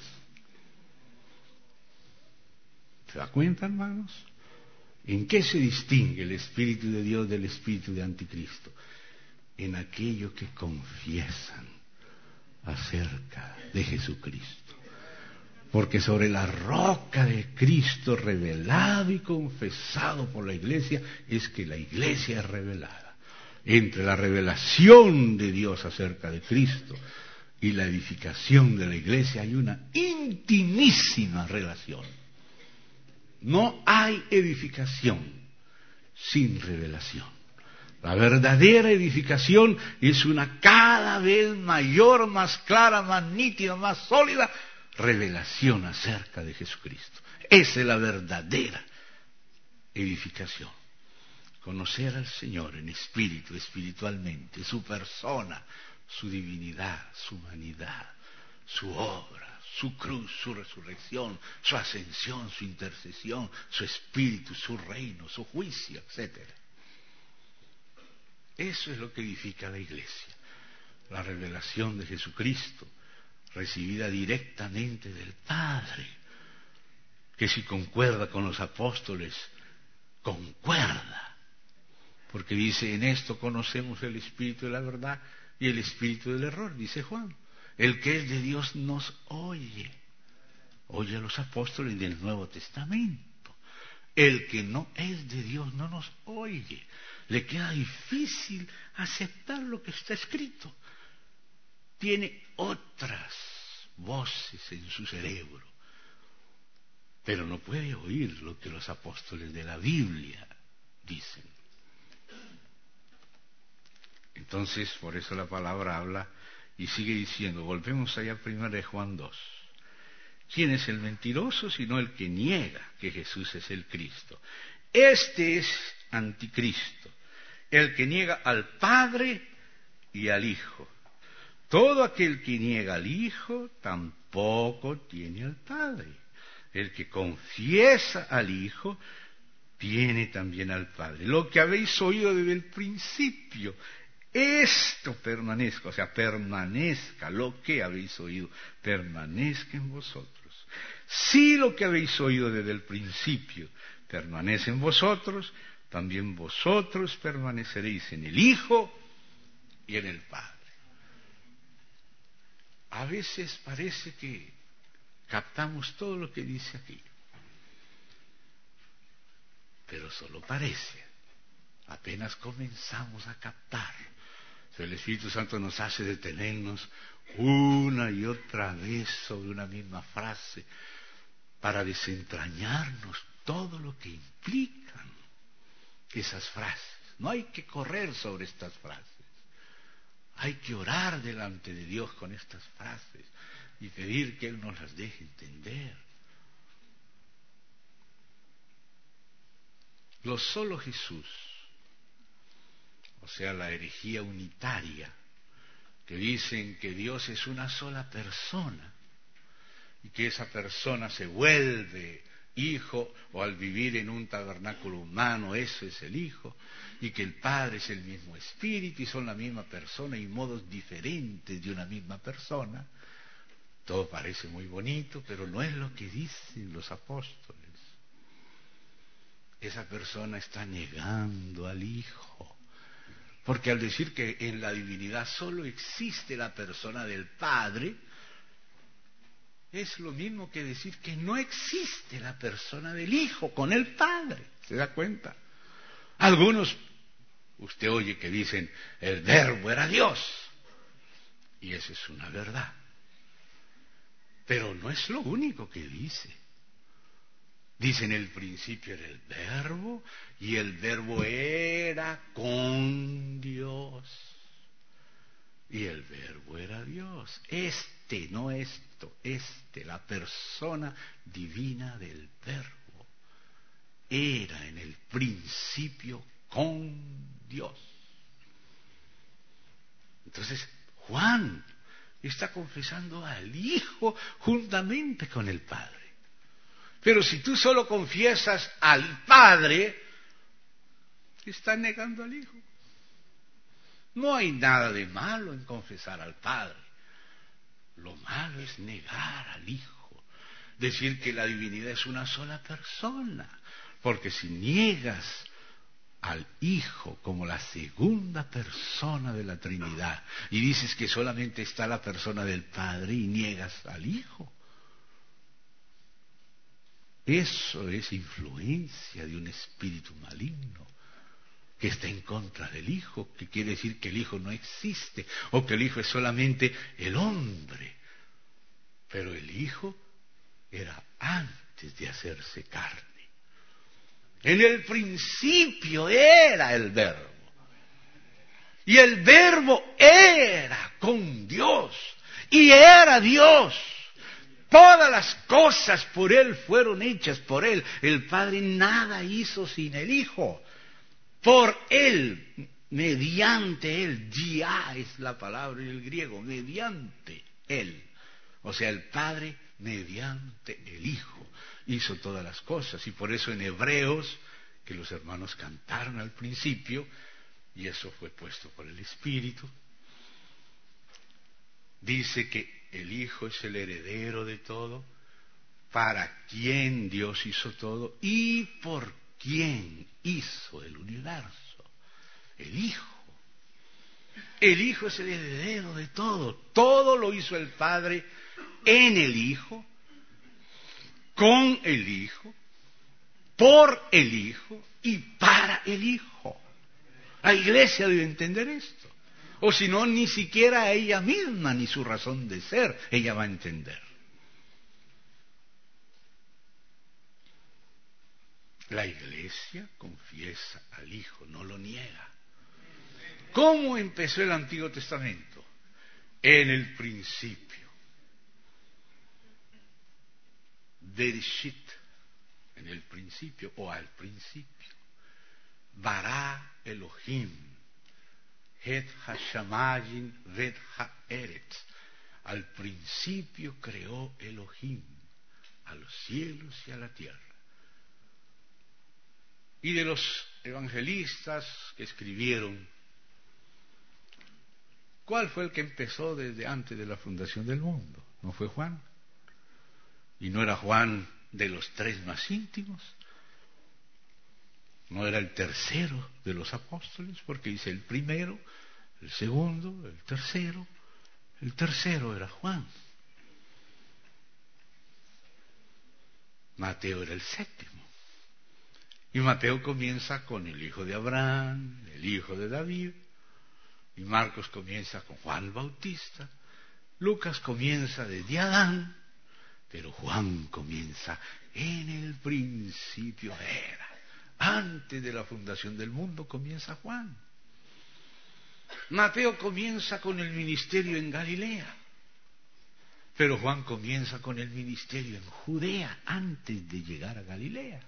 ¿Se da cuenta, hermanos? ¿En qué se distingue el Espíritu de Dios del Espíritu de Anticristo? En aquello que confiesan acerca de Jesucristo. Porque sobre la roca de Cristo revelado y confesado por la iglesia, es que la iglesia es revelada. Entre la revelación de Dios acerca de Cristo y la edificación de la iglesia hay una intimísima relación. No hay edificación sin revelación. La verdadera edificación es una cada vez mayor, más clara, más nítida, más sólida revelación acerca de Jesucristo. Esa es la verdadera edificación. Conocer al Señor en espíritu, espiritualmente, su persona, su divinidad, su humanidad, su obra, su cruz, su resurrección, su ascensión, su intercesión, su espíritu, su reino, su juicio, etcétera. Eso es lo que edifica la iglesia. La revelación de Jesucristo, recibida directamente del Padre, que si concuerda con los apóstoles, concuerda, porque dice, en esto conocemos el espíritu de la verdad y el espíritu del error, dice Juan. El que es de Dios nos oye, oye a los apóstoles del Nuevo Testamento. El que no es de Dios no nos oye, le queda difícil aceptar lo que está escrito. Tiene otras voces en su cerebro, pero no puede oír lo que los apóstoles de la Biblia dicen. Entonces, por eso la palabra habla y sigue diciendo, volvemos allá primero de Juan dos. ¿Quién es el mentiroso sino el que niega que Jesús es el Cristo? Este es anticristo, el que niega al Padre y al Hijo. Todo aquel que niega al Hijo tampoco tiene al Padre. El que confiesa al Hijo tiene también al Padre. Lo que habéis oído desde el principio, esto permanezca, o sea, permanezca lo que habéis oído, permanezca en vosotros. Si lo que habéis oído desde el principio permanece en vosotros, también vosotros permaneceréis en el Hijo y en el Padre. A veces parece que captamos todo lo que dice aquí, pero solo parece. Apenas comenzamos a captar. El Espíritu Santo nos hace detenernos una y otra vez sobre una misma frase para desentrañarnos todo lo que implican esas frases. No hay que correr sobre estas frases. Hay que orar delante de Dios con estas frases y pedir que Él nos las deje entender. Lo solo Jesús, o sea, la herejía unitaria, que dicen que Dios es una sola persona y que esa persona se vuelve Hijo, o al vivir en un tabernáculo humano, eso es el Hijo, y que el Padre es el mismo Espíritu y son la misma persona y modos diferentes de una misma persona. Todo parece muy bonito, pero no es lo que dicen los apóstoles. Esa persona está negando al Hijo, porque al decir que en la divinidad solo existe la persona del Padre, es lo mismo que decir que no existe la persona del Hijo con el Padre. ¿Se da cuenta? Algunos, usted oye que dicen, el Verbo era Dios. Y eso es una verdad. Pero no es lo único que dice. Dice, en el principio era el Verbo, y el Verbo era con Dios. Y el Verbo era Dios. Este, no esto, este, la persona divina del Verbo, era en el principio con Dios. Entonces, Juan está confesando al Hijo juntamente con el Padre. Pero si tú solo confiesas al Padre, estás negando al Hijo. No hay nada de malo en confesar al Padre. Lo malo es negar al Hijo. Decir que la divinidad es una sola persona. Porque si niegas al Hijo como la segunda persona de la Trinidad y dices que solamente está la persona del Padre y niegas al Hijo, eso es influencia de un espíritu maligno que está en contra del Hijo, que quiere decir que el Hijo no existe, o que el Hijo es solamente el hombre. Pero el Hijo era antes de hacerse carne. En el principio era el Verbo. Y el Verbo era con Dios. Y era Dios. Todas las cosas por Él fueron hechas por Él. El Padre nada hizo sin el Hijo. Por Él, mediante Él, dia es la palabra en el griego, mediante Él. O sea, el Padre mediante el Hijo hizo todas las cosas. Y por eso en Hebreos, que los hermanos cantaron al principio, y eso fue puesto por el Espíritu, dice que el Hijo es el heredero de todo, para quien Dios hizo todo y por quien hizo el universo. El Hijo. El Hijo es el heredero de todo. Todo lo hizo el Padre en el Hijo, con el Hijo, por el Hijo y para el Hijo. La Iglesia debe entender esto. O si no, ni siquiera ella misma, ni su razón de ser, ella va a entender. La Iglesia confiesa al Hijo, no lo niega. ¿Cómo empezó el Antiguo Testamento? En el principio. Bereshit, en el principio o al principio. Bara Elohim, Het Hashamayim Ved Haeretz. Al principio creó Elohim a los cielos y a la tierra. Y de los evangelistas que escribieron, ¿cuál fue el que empezó desde antes de la fundación del mundo? ¿No fue Juan? ¿Y no era Juan de los tres más íntimos? ¿No era el tercero de los apóstoles? Porque dice el primero, el segundo, el tercero. El tercero era Juan. Mateo era el séptimo. Y Mateo comienza con el hijo de Abraham, el hijo de David. Y Marcos comienza con Juan el Bautista. Lucas comienza desde Adán. Pero Juan comienza en el principio era. Antes de la fundación del mundo comienza Juan. Mateo comienza con el ministerio en Galilea. Pero Juan comienza con el ministerio en Judea antes de llegar a Galilea.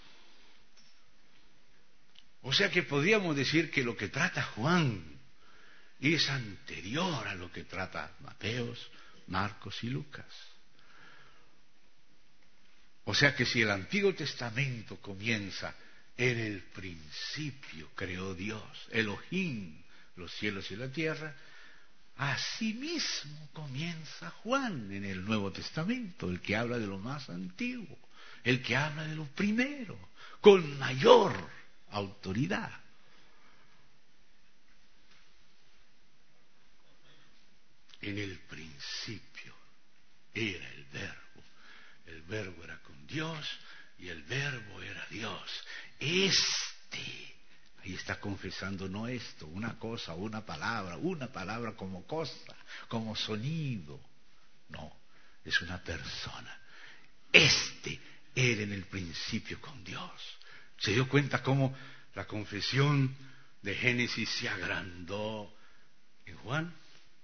O sea que podríamos decir que lo que trata Juan es anterior a lo que trata Mateos, Marcos y Lucas. O sea que si el Antiguo Testamento comienza en el principio creó Dios, Elohim, los cielos y la tierra, asimismo comienza Juan en el Nuevo Testamento, el que habla de lo más antiguo, el que habla de lo primero, con mayor autoridad. En el principio era el Verbo, el Verbo era con Dios y el Verbo era Dios. Este, ahí está confesando no esto, una cosa, una palabra, una palabra como cosa, como sonido. No, es una persona. Este era en el principio con Dios. ¿Se dio cuenta cómo la confesión de Génesis se agrandó en Juan?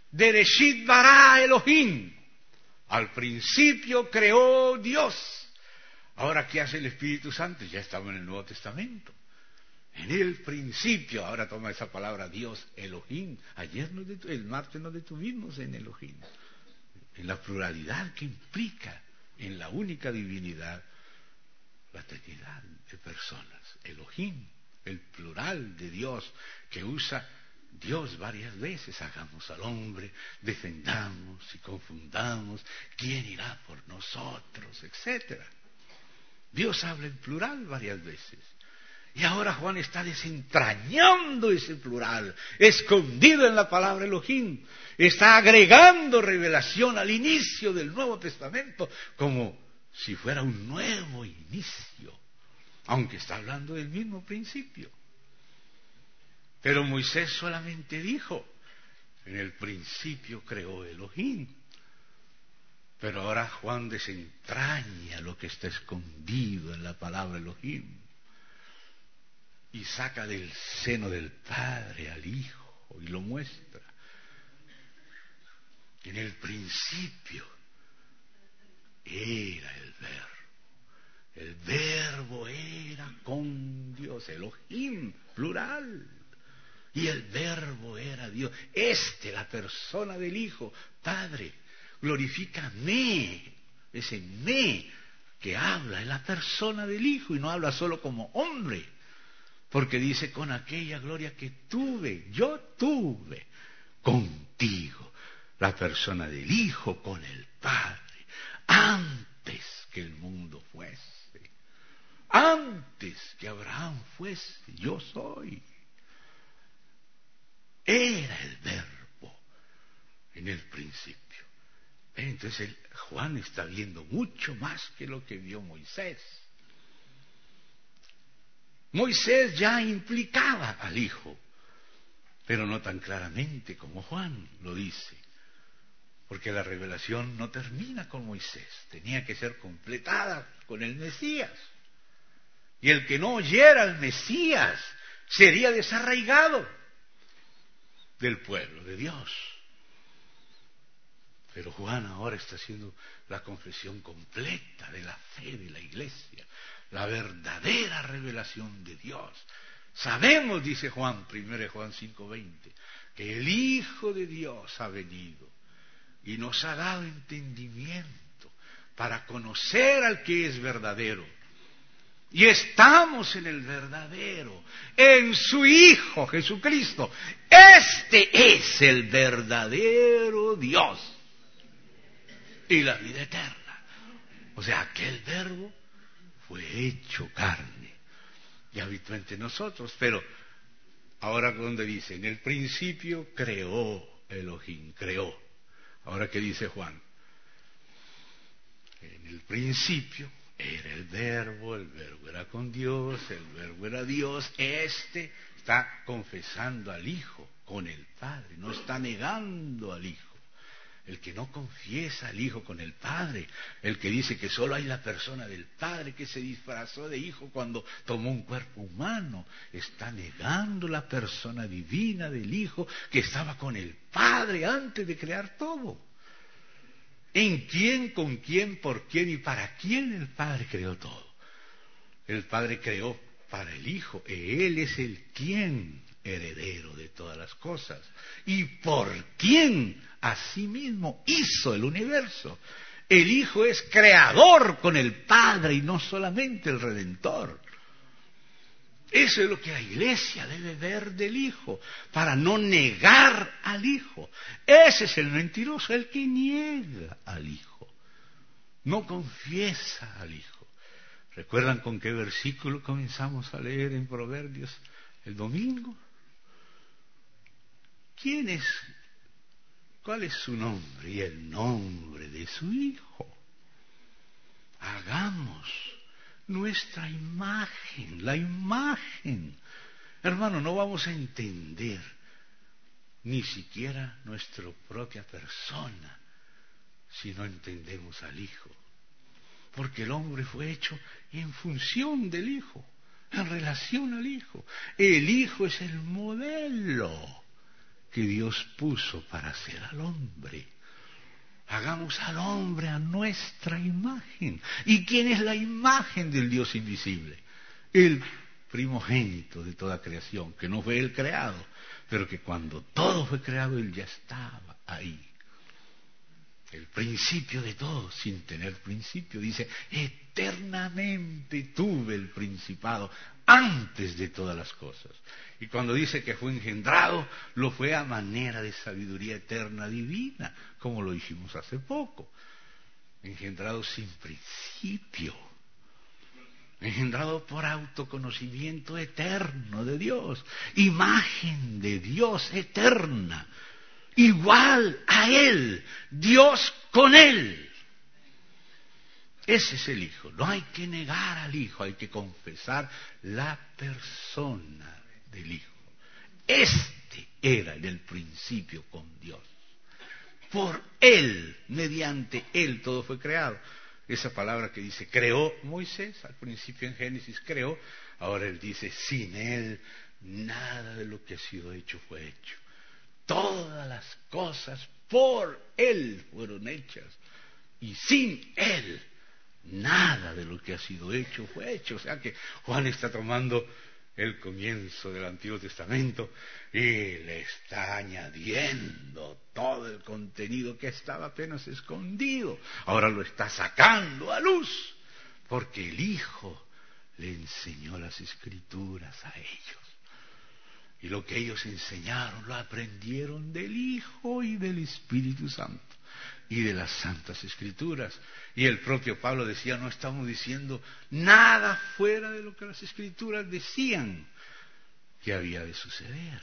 Bereshit bara Elohim. Al principio creó Dios. Ahora, ¿qué hace el Espíritu Santo? Ya estamos en el Nuevo Testamento. En el principio, ahora toma esa palabra Dios, Elohim. Ayer, nos detu- el martes nos detuvimos en Elohim, en la pluralidad que implica en la única divinidad la Trinidad de personas. Elohim, el plural de Dios que usa Dios varias veces. Hagamos al hombre, defendamos y confundamos, ¿quién irá por nosotros?, etcétera. Dios habla en plural varias veces. Y ahora Juan está desentrañando ese plural, escondido en la palabra Elohim. Está agregando revelación al inicio del Nuevo Testamento, como si fuera un nuevo inicio, aunque está hablando del mismo principio. Pero Moisés solamente dijo, en el principio creó Elohim. Pero ahora Juan desentraña lo que está escondido en la palabra Elohim y saca del seno del Padre al Hijo y lo muestra. En el principio era el Verbo. El Verbo era con Dios, Elohim, plural. Y el Verbo era Dios. Este, la persona del Hijo, Padre, glorifícame. Ese me que habla es la persona del Hijo y no habla solo como hombre. Porque dice, con aquella gloria que tuve, yo tuve contigo, la persona del Hijo con el Padre, antes que el mundo fuese, antes que Abraham fuese, yo soy. Era el Verbo en el principio. Entonces el, Juan está viendo mucho más que lo que vio Moisés. Moisés ya implicaba al Hijo, pero no tan claramente como Juan lo dice, porque la revelación no termina con Moisés, tenía que ser completada con el Mesías. Y el que no oyera al Mesías sería desarraigado del pueblo de Dios. Pero Juan ahora está haciendo la confesión completa de la fe de la iglesia, la verdadera revelación de Dios. Sabemos, dice Juan, primero de Juan cinco veinte, que el Hijo de Dios ha venido y nos ha dado entendimiento para conocer al que es verdadero. Y estamos en el verdadero, en su Hijo Jesucristo. Este es el verdadero Dios y la vida eterna. O sea, aquel Verbo fue hecho carne y habitó entre nosotros. Pero ahora donde dice, en el principio creó Elohim, creó. Ahora ¿qué dice Juan? En el principio era el Verbo, el Verbo era con Dios, el Verbo era Dios. Este está confesando al Hijo con el Padre, no está negando al Hijo. El que no confiesa al Hijo con el Padre, el que dice que solo hay la persona del Padre que se disfrazó de Hijo cuando tomó un cuerpo humano, está negando la persona divina del Hijo que estaba con el Padre antes de crear todo. ¿En quién, con quién, por quién y para quién el Padre creó todo? El Padre creó para el Hijo, y Él es el quién, heredero de todas las cosas, y por quién asimismo hizo el universo. El Hijo es creador con el Padre y no solamente el Redentor. Eso es lo que la Iglesia debe ver del Hijo, para no negar al Hijo. Ese es el mentiroso, el que niega al Hijo, no confiesa al Hijo. ¿Recuerdan con qué versículo comenzamos a leer en Proverbios el domingo? ¿Quién es? ¿Cuál es su nombre? Y el nombre de su Hijo. Hagamos nuestra imagen, la imagen. Hermano, no vamos a entender ni siquiera nuestra propia persona si no entendemos al Hijo. Porque el hombre fue hecho en función del Hijo, en relación al Hijo. El Hijo es el modelo que Dios puso para hacer al hombre. Hagamos al hombre a nuestra imagen. ¿Y quién es la imagen del Dios invisible? El primogénito de toda creación, que no fue él creado, pero que cuando todo fue creado, él ya estaba ahí. El principio de todo, sin tener principio. Dice, eternamente tuve el principado antes de todas las cosas. Y cuando dice que fue engendrado, lo fue a manera de sabiduría eterna divina, como lo dijimos hace poco. Engendrado sin principio. Engendrado por autoconocimiento eterno de Dios. Imagen de Dios eterna. Igual a Él, Dios con Él. Ese es el Hijo. No hay que negar al Hijo, hay que confesar la persona del Hijo. Este era en el principio con Dios. Por Él, mediante Él, todo fue creado. Esa palabra que dice, creó Moisés, al principio en Génesis creó, ahora Él dice, sin Él, nada de lo que ha sido hecho fue hecho. Todas las cosas por Él fueron hechas. Y sin Él, nada de lo que ha sido hecho fue hecho. O sea que Juan está tomando el comienzo del Antiguo Testamento y le está añadiendo todo el contenido que estaba apenas escondido. Ahora lo está sacando a luz, porque el Hijo le enseñó las Escrituras a ellos. Y lo que ellos enseñaron lo aprendieron del Hijo y del Espíritu Santo y de las Santas Escrituras. Y el propio Pablo decía, no estamos diciendo nada fuera de lo que las Escrituras decían que había de suceder.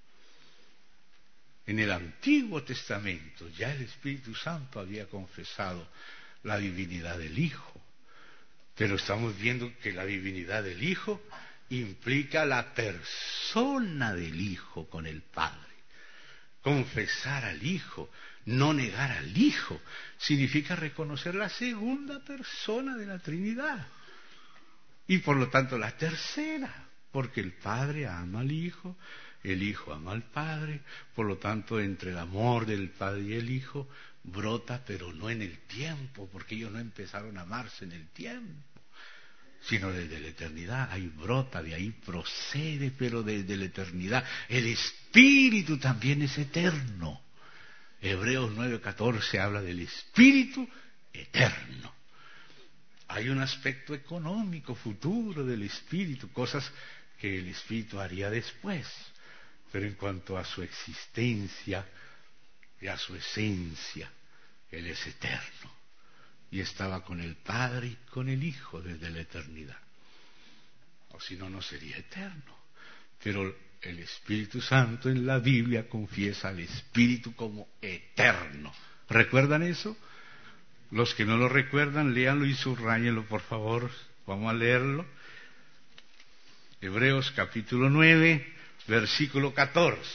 En el Antiguo Testamento ya el Espíritu Santo había confesado la divinidad del Hijo. Pero estamos viendo que la divinidad del Hijo implica la persona del Hijo con el Padre. Confesar al Hijo, no negar al Hijo, significa reconocer la segunda persona de la Trinidad. Y por lo tanto la tercera, porque el Padre ama al Hijo, el Hijo ama al Padre, por lo tanto entre el amor del Padre y el Hijo brota, pero no en el tiempo, porque ellos no empezaron a amarse en el tiempo, sino desde la eternidad. Ahí brota, de ahí procede, pero desde la eternidad. El Espíritu también es eterno. Hebreos nueve catorce habla del Espíritu eterno. Hay un aspecto económico futuro del Espíritu, cosas que el Espíritu haría después, pero en cuanto a su existencia y a su esencia, Él es eterno. Y estaba con el Padre y con el Hijo desde la eternidad. O si no, no sería eterno. Pero el Espíritu Santo en la Biblia confiesa al Espíritu como eterno. ¿Recuerdan eso? Los que no lo recuerdan, léanlo y subrayenlo, por favor. Vamos a leerlo. Hebreos capítulo nueve, versículo catorce.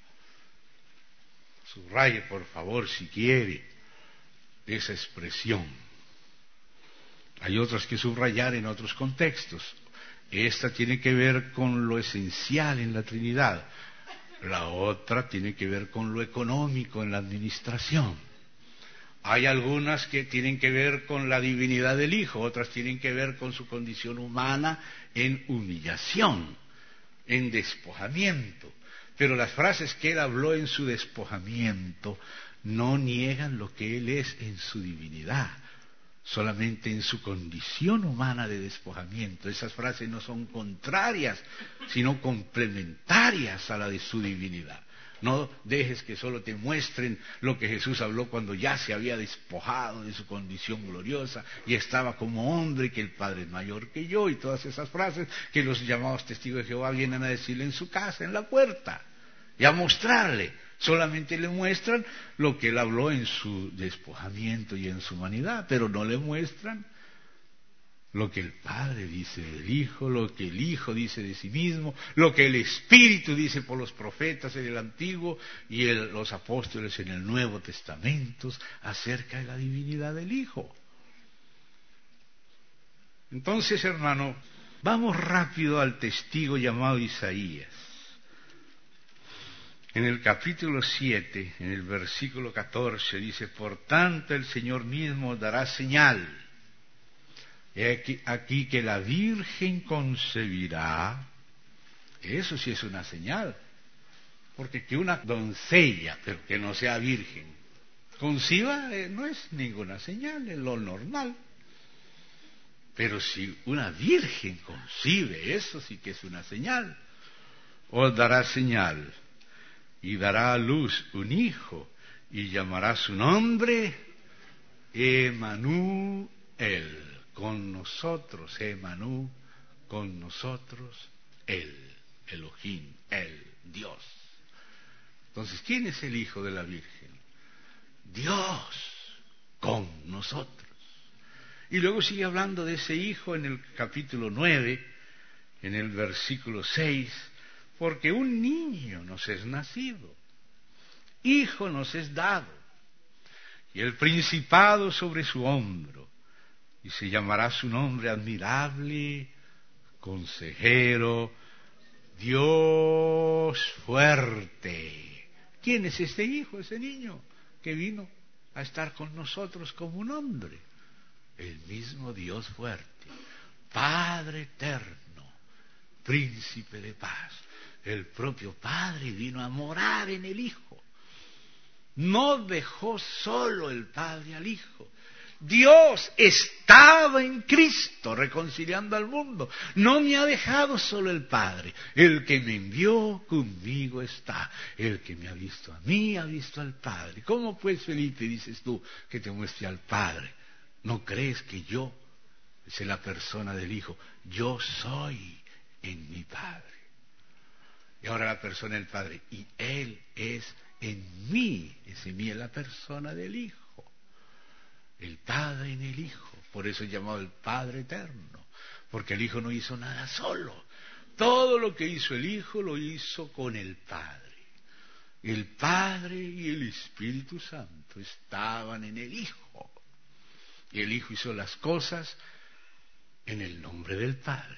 Subraye, por favor, si quiere, esa expresión. Hay otras que subrayar en otros contextos. Esta tiene que ver con lo esencial en la Trinidad. La otra tiene que ver con lo económico en la administración. Hay algunas que tienen que ver con la divinidad del Hijo, otras tienen que ver con su condición humana en humillación, en despojamiento. Pero las frases que él habló en su despojamiento no niegan lo que él es en su divinidad, solamente en su condición humana de despojamiento. Esas frases no son contrarias, sino complementarias a la de su divinidad. No dejes que solo te muestren lo que Jesús habló cuando ya se había despojado de su condición gloriosa y estaba como hombre, que el Padre es mayor que yo, y todas esas frases que los llamados testigos de Jehová vienen a decirle en su casa, en la puerta, y a mostrarle. Solamente le muestran lo que él habló en su despojamiento y en su humanidad, pero no le muestran lo que el Padre dice del Hijo, lo que el Hijo dice de sí mismo, lo que el Espíritu dice por los profetas en el Antiguo y el, los apóstoles en el Nuevo Testamento acerca de la divinidad del Hijo. Entonces, hermano, vamos rápido al testigo llamado Isaías. En el capítulo siete, en el versículo catorce, dice: por tanto el Señor mismo dará señal. He aquí, aquí que la Virgen concebirá. Eso sí es una señal, porque que una doncella, pero que no sea virgen, conciba, eh, no es ninguna señal, es lo normal. Pero si una virgen concibe, eso sí que es una señal. Os dará señal, y dará a luz un hijo, y llamará su nombre Emmanuel, con nosotros, Emmanuel, con nosotros, Él, Elohim, Él, Dios. Entonces, ¿quién es el Hijo de la Virgen? Dios, con nosotros. Y luego sigue hablando de ese Hijo en el capítulo nueve, en el versículo seis, porque un niño nos es nacido, hijo nos es dado, y el principado sobre su hombro, y se llamará su nombre admirable, consejero, Dios fuerte. ¿Quién es este hijo, ese niño que vino a estar con nosotros como un hombre? El mismo Dios fuerte, Padre eterno, Príncipe de paz. El propio Padre vino a morar en el Hijo. No dejó solo el Padre al Hijo. Dios estaba en Cristo reconciliando al mundo. No me ha dejado solo el Padre. El que me envió conmigo está. El que me ha visto a mí ha visto al Padre. ¿Cómo pues, Felipe, dices tú que te muestre al Padre? ¿No crees que yo, es la persona del Hijo, yo soy en mi Padre? Y ahora la persona del Padre, y Él es en mí, es en mí es la persona del Hijo. El Padre en el Hijo, por eso es llamado el Padre eterno, porque el Hijo no hizo nada solo. Todo lo que hizo el Hijo lo hizo con el Padre. El Padre y el Espíritu Santo estaban en el Hijo. Y el Hijo hizo las cosas en el nombre del Padre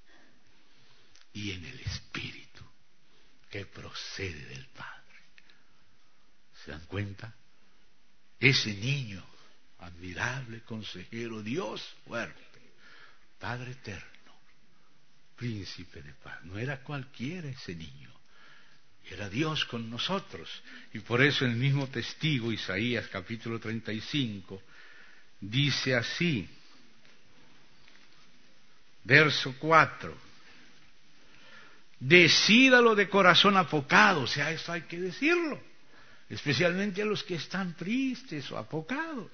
y en el Espíritu que procede del Padre. ¿Se dan cuenta? Ese niño, admirable consejero, Dios fuerte, Padre eterno, Príncipe de paz. No era cualquiera ese niño, era Dios con nosotros. Y por eso el mismo testigo, Isaías capítulo treinta y cinco, dice así, verso cuatro: decídalo de corazón apocado. O sea, eso hay que decirlo, especialmente a los que están tristes o apocados.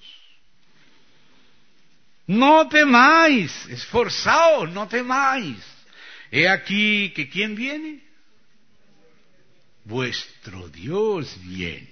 No temáis, esforzaos, no temáis. He aquí que ¿quién viene? Vuestro Dios viene.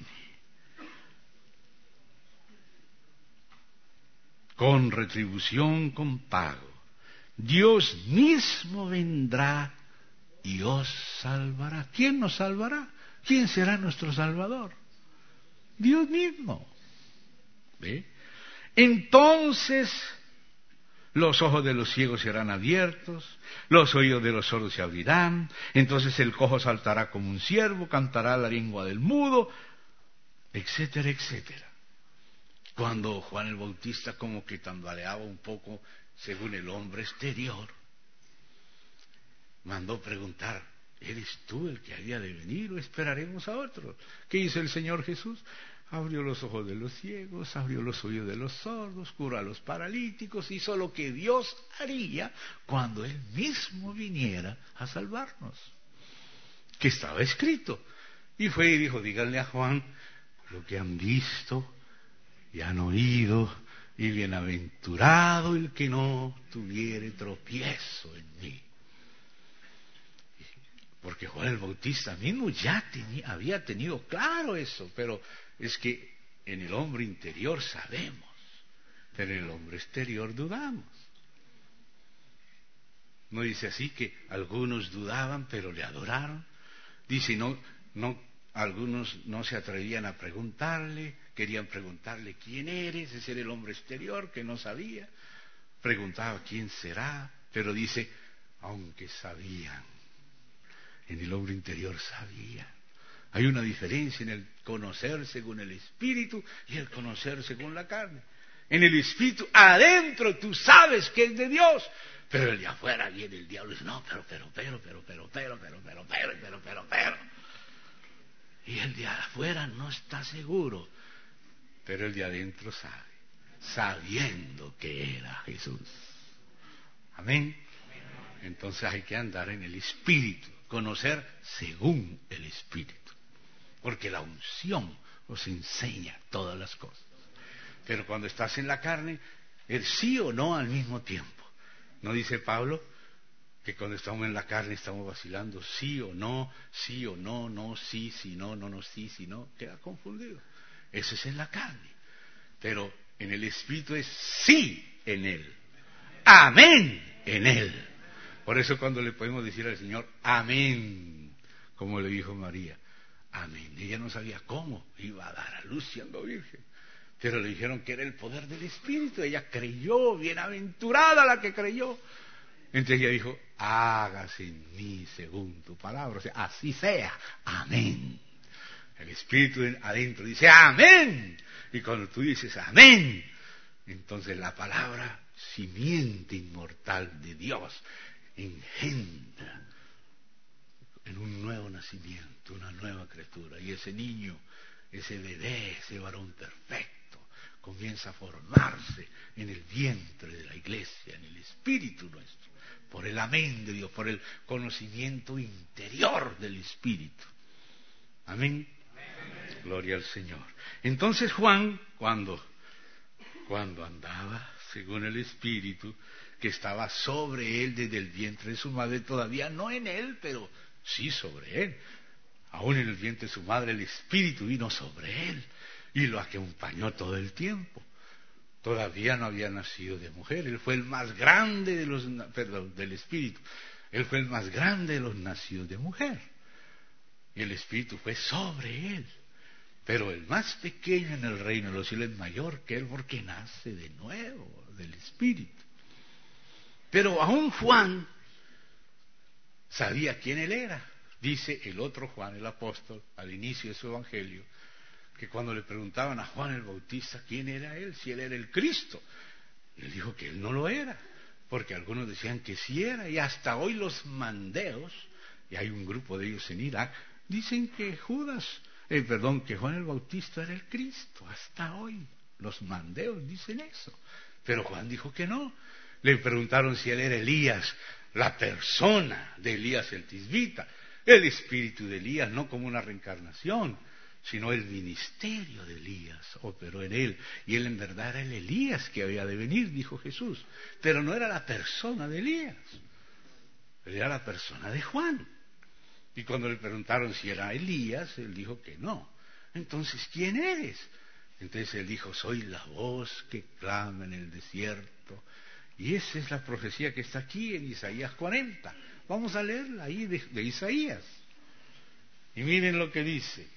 Con retribución, con pago. Dios mismo vendrá y os salvará. ¿Quién nos salvará? ¿Quién será nuestro Salvador? Dios mismo. ¿Ve? Entonces los ojos de los ciegos serán abiertos, los oídos de los sordos se abrirán, entonces el cojo saltará como un ciervo, cantará la lengua del mudo, etcétera, etcétera. Cuando Juan el Bautista como que tambaleaba un poco según el hombre exterior, mandó preguntar: ¿eres tú el que había de venir o esperaremos a otro? ¿Qué hizo el Señor Jesús? Abrió los ojos de los ciegos, abrió los oídos de los sordos, curó a los paralíticos, hizo lo que Dios haría cuando Él mismo viniera a salvarnos, que estaba escrito. Y fue y dijo: díganle a Juan lo que han visto y han oído, y bienaventurado el que no tuviere tropiezo en mí. Porque Juan el Bautista mismo ya tenía, había tenido claro eso, pero es que en el hombre interior sabemos, pero en el hombre exterior dudamos. ¿No dice así que algunos dudaban pero le adoraron? Dice, no, no, algunos no se atrevían a preguntarle, querían preguntarle quién eres, ese era el hombre exterior que no sabía, preguntaba quién será, pero dice, aunque sabían, en el hombre interior sabían Hay una diferencia en el conocer según el Espíritu y el conocer según la carne. En el Espíritu, adentro tú sabes que es de Dios, pero el de afuera viene el diablo y dice, no, pero, pero, pero, pero, pero, pero, pero, pero, pero, pero, pero, pero. Y el de afuera no está seguro, pero el de adentro sabe, sabiendo que era Jesús. Amén. Entonces hay que andar en el Espíritu, conocer según el Espíritu, porque la unción os enseña todas las cosas. Pero cuando estás en la carne, es sí o no al mismo tiempo. ¿No dice Pablo que cuando estamos en la carne estamos vacilando sí o no, sí o no, no, sí, sí, no, no, no, sí, sí, no? Queda confundido. Eso es en la carne. Pero en el Espíritu es sí en Él. Amén en Él. Por eso cuando le podemos decir al Señor, amén, como le dijo María, amén. Ella no sabía cómo iba a dar a luz siendo virgen, pero le dijeron que era el poder del Espíritu. Ella creyó, bienaventurada la que creyó. Entonces ella dijo, hágase en mí según tu palabra, o sea, así sea, amén. El Espíritu adentro dice, amén. Y cuando tú dices, amén, entonces la palabra, simiente inmortal de Dios, engendra en un nuevo nacimiento, una nueva criatura. Y ese niño, ese bebé, ese varón perfecto, comienza a formarse en el vientre de la iglesia, en el Espíritu nuestro, por el amén de Dios, por el conocimiento interior del Espíritu. Amén. Amén. Gloria al Señor. Entonces Juan, cuando, cuando andaba según el Espíritu, que estaba sobre él desde el vientre de su madre, todavía no en él, pero sí sobre él. Aún en el vientre de su madre el Espíritu vino sobre él y lo acompañó todo el tiempo. Todavía no había nacido de mujer. Él fue el más grande de los, perdón, del Espíritu. Él fue el más grande de los nacidos de mujer. Y el Espíritu fue sobre él. Pero el más pequeño en el reino de los cielos es mayor que él porque nace de nuevo del Espíritu. Pero aún Juan sabía quién él era. Dice el otro Juan, el apóstol, al inicio de su evangelio, que cuando le preguntaban a Juan el Bautista quién era él, si él era el Cristo, él dijo que él no lo era, porque algunos decían que sí era, y hasta hoy los mandeos, y hay un grupo de ellos en Irak, dicen que Judas, eh, perdón, que Juan el Bautista era el Cristo, hasta hoy los mandeos dicen eso, pero Juan dijo que no. Le preguntaron si él era Elías, la persona de Elías el Tisbita, el espíritu de Elías, no como una reencarnación, sino el ministerio de Elías operó en él, y él en verdad era el Elías que había de venir, dijo Jesús, pero no era la persona de Elías, era la persona de Juan. Y cuando le preguntaron si era Elías, él dijo que no. Entonces, ¿quién eres? Entonces él dijo, soy la voz que clama en el desierto. Y esa es la profecía que está aquí en Isaías cuarenta. Vamos a leerla ahí de, de Isaías. Y miren lo que dice.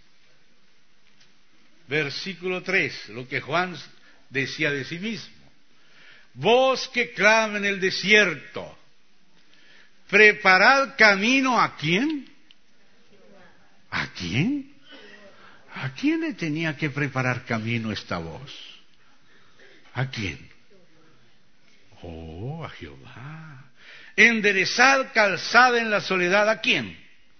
Versículo tres, lo que Juan decía de sí mismo. Voz que clama en el desierto. Preparad camino ¿a quién? ¿A quién? ¿A quién le tenía que preparar camino esta voz? ¿A quién? Oh, a Jehová. Enderezad calzada en la soledad, ¿a quién?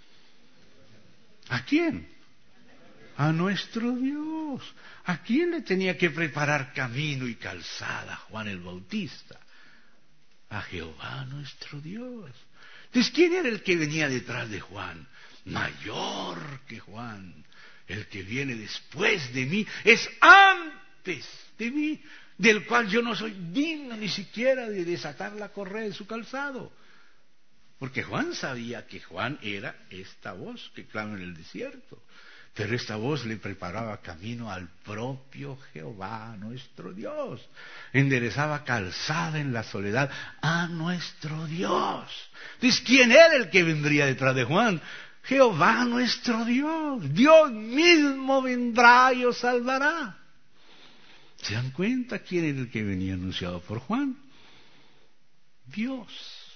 ¿A quién? A nuestro Dios. ¿A quién le tenía que preparar camino y calzada Juan el Bautista? A Jehová nuestro Dios. Entonces, ¿quién era el que venía detrás de Juan? Mayor que Juan. El que viene después de mí es antes de mí, del cual yo no soy digno ni siquiera de desatar la correa de su calzado. Porque Juan sabía que Juan era esta voz que clama en el desierto. Pero esta voz le preparaba camino al propio Jehová, nuestro Dios. Enderezaba calzada en la soledad a nuestro Dios. Entonces, ¿quién era el que vendría detrás de Juan? Jehová, nuestro Dios. Dios mismo vendrá y os salvará. ¿Se dan cuenta quién era el que venía anunciado por Juan? Dios.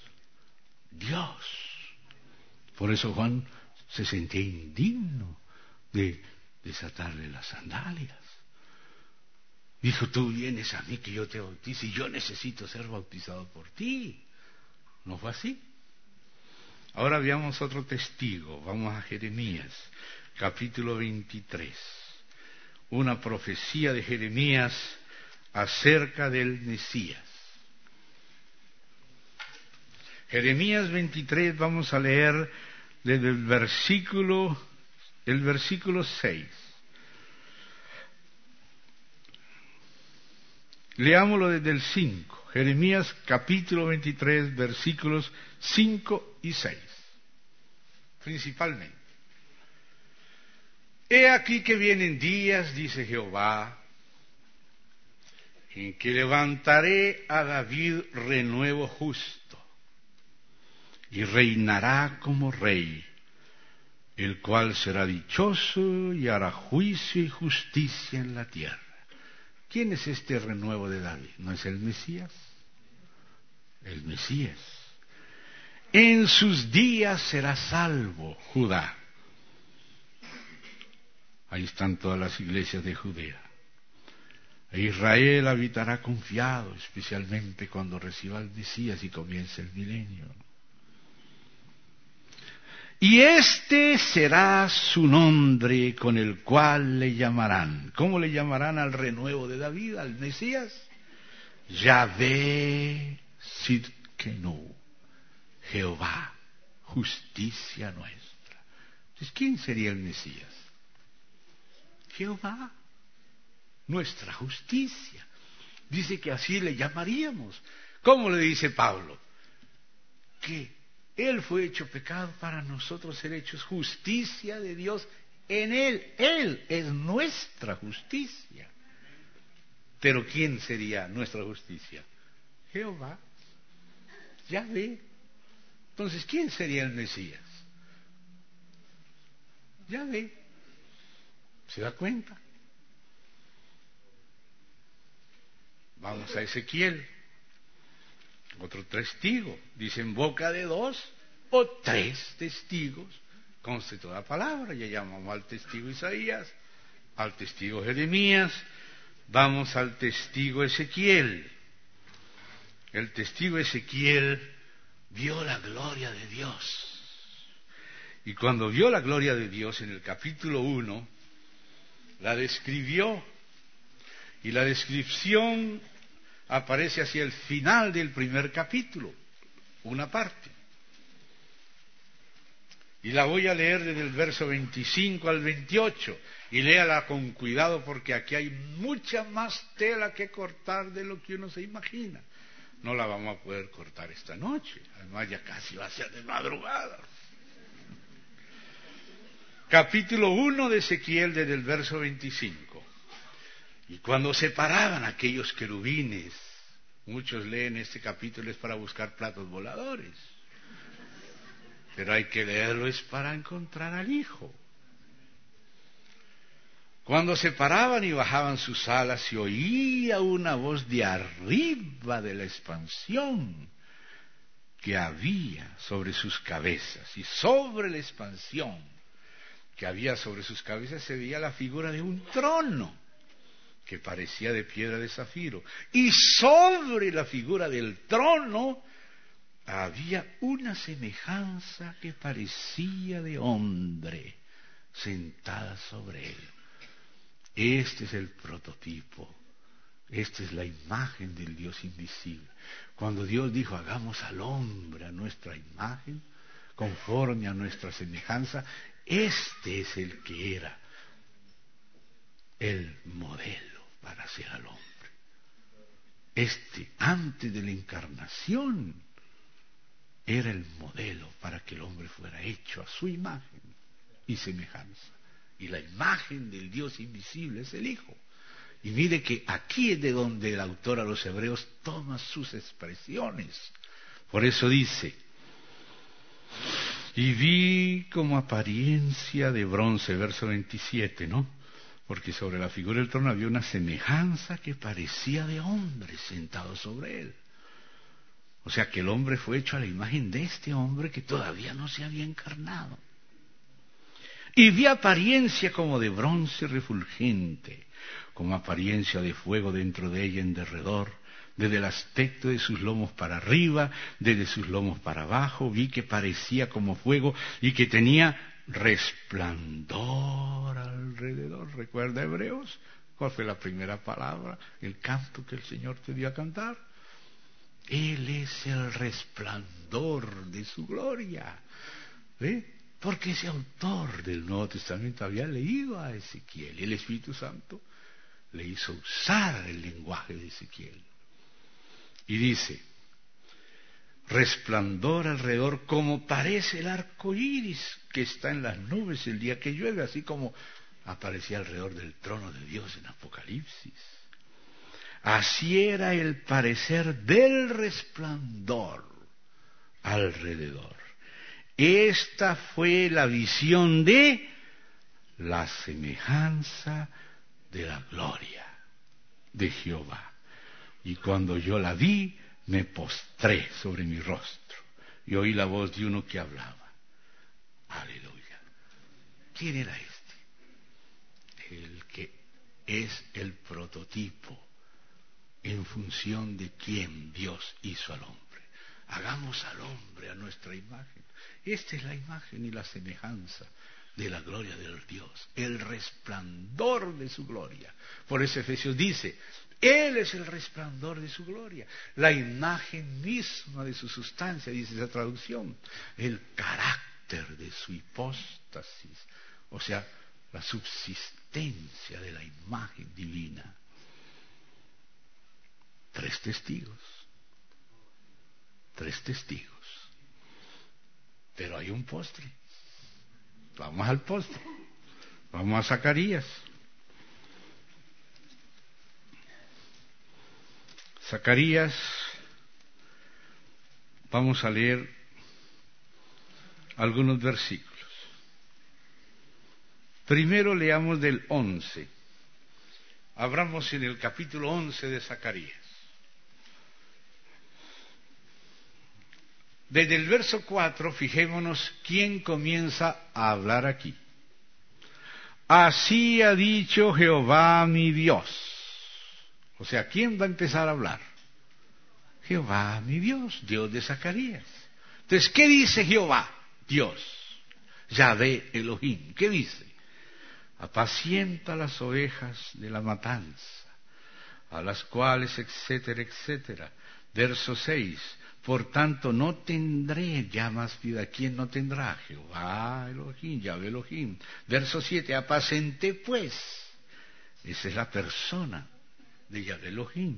Dios. Por eso Juan se sentía indigno de desatarle las sandalias. Dijo, tú vienes a mí que yo te bautice y yo necesito ser bautizado por ti. ¿No fue así? Ahora veamos otro testigo. Vamos a Jeremías, capítulo veintitrés. Una profecía de Jeremías acerca del Mesías. Jeremías veintitrés, vamos a leer desde el versículo, el versículo seis. Leámoslo desde el cinco. Jeremías capítulo veintitrés, versículos cinco y seis. Principalmente. He aquí que vienen días, dice Jehová, en que levantaré a David renuevo justo, y reinará como rey, el cual será dichoso y hará juicio y justicia en la tierra. ¿Quién es este renuevo de David? ¿No es el Mesías? El Mesías. En sus días será salvo Judá. Ahí están todas las iglesias de Judea. E Israel habitará confiado, especialmente cuando reciba al Mesías y comience el milenio. Y este será su nombre con el cual le llamarán. ¿Cómo le llamarán al renuevo de David, al Mesías? Yahvé Sidkenu, Jehová, justicia nuestra. Entonces, ¿quién sería el Mesías? Jehová, nuestra justicia. Dice que así le llamaríamos. ¿Cómo le dice Pablo? Que Él fue hecho pecado para nosotros ser hechos justicia de Dios en Él. Él es nuestra justicia. Pero ¿quién sería nuestra justicia? Jehová. Yahvé. Entonces, ¿quién sería el Mesías? Yahvé. ¿Se da cuenta? Vamos a Ezequiel. Otro testigo. Dice, en boca de dos o tres testigos conste toda palabra. Ya llamamos al testigo Isaías, al testigo Jeremías. Vamos al testigo Ezequiel. El testigo Ezequiel vio la gloria de Dios. Y cuando vio la gloria de Dios en el capítulo uno, la describió. Y la descripción aparece hacia el final del primer capítulo, una parte. Y la voy a leer desde el verso veinticinco al veintiocho, y léala con cuidado porque aquí hay mucha más tela que cortar de lo que uno se imagina. No la vamos a poder cortar esta noche, además ya casi va a ser de madrugada. Capítulo uno de Ezequiel desde el verso veinticinco. Y cuando se paraban aquellos querubines, muchos leen este capítulo es para buscar platos voladores, pero hay que leerlo es para encontrar al Hijo. Cuando se paraban y bajaban sus alas, se oía una voz de arriba de la expansión que había sobre sus cabezas, y sobre la expansión que había sobre sus cabezas se veía la figura de un trono que parecía de piedra de zafiro, y sobre la figura del trono había una semejanza que parecía de hombre sentada sobre él. Este es el prototipo, esta es la imagen del Dios invisible. Cuando Dios dijo, hagamos al hombre a nuestra imagen, conforme a nuestra semejanza, este es el que era el modelo para hacer al hombre. Este, antes de la encarnación, era el modelo para que el hombre fuera hecho a su imagen y semejanza. Y la imagen del Dios invisible es el Hijo. Y mire que aquí es de donde el autor a los Hebreos toma sus expresiones. Por eso dice, y vi como apariencia de bronce, verso veintisiete, ¿no? Porque sobre la figura del trono había una semejanza que parecía de hombre sentado sobre él. O sea que el hombre fue hecho a la imagen de este hombre que todavía no se había encarnado. Y vi apariencia como de bronce refulgente, como apariencia de fuego dentro de ella en derredor. Desde el aspecto de sus lomos para arriba, desde sus lomos para abajo, vi que parecía como fuego y que tenía resplandor alrededor. ¿Recuerda Hebreos? ¿Cuál fue la primera palabra? El canto que el Señor te dio a cantar. Él es el resplandor de su gloria. ¿Ve? Porque ese autor del Nuevo Testamento había leído a Ezequiel y el Espíritu Santo le hizo usar el lenguaje de Ezequiel. Y dice, resplandor alrededor como parece el arco iris que está en las nubes el día que llueve, así como aparecía alrededor del trono de Dios en Apocalipsis. Así era el parecer del resplandor alrededor. Esta fue la visión de la semejanza de la gloria de Jehová. Y cuando yo la vi, me postré sobre mi rostro y oí la voz de uno que hablaba. Aleluya. ¿Quién era este? El que es el prototipo en función de quién Dios hizo al hombre. Hagamos al hombre a nuestra imagen. Esta es la imagen y la semejanza de la gloria del Dios, el resplandor de su gloria. Por eso Efesios dice, Él es el resplandor de su gloria, la imagen misma de su sustancia, dice esa traducción, el carácter de su hipóstasis, o sea, la subsistencia de la imagen divina. Tres testigos, tres testigos, pero hay un postre. Vamos al postre, vamos a Zacarías. Zacarías, vamos a leer algunos versículos. Primero leamos del once. Abramos en el capítulo once de Zacarías. Desde el verso cuatro, fijémonos quién comienza a hablar aquí. Así ha dicho Jehová mi Dios. O sea, ¿quién va a empezar a hablar? Jehová mi Dios, Dios de Zacarías. Entonces, ¿qué dice Jehová? Dios, Yahvé Elohim. ¿Qué dice? Apacienta las ovejas de la matanza, a las cuales, etcétera, etcétera. Verso seis. Por tanto, no tendré ya más vida. ¿Quién no tendrá? Jehová Elohim, Yahvé Elohim. Verso siete. Apacenté pues. Esa es la persona de Yahvé Elohim.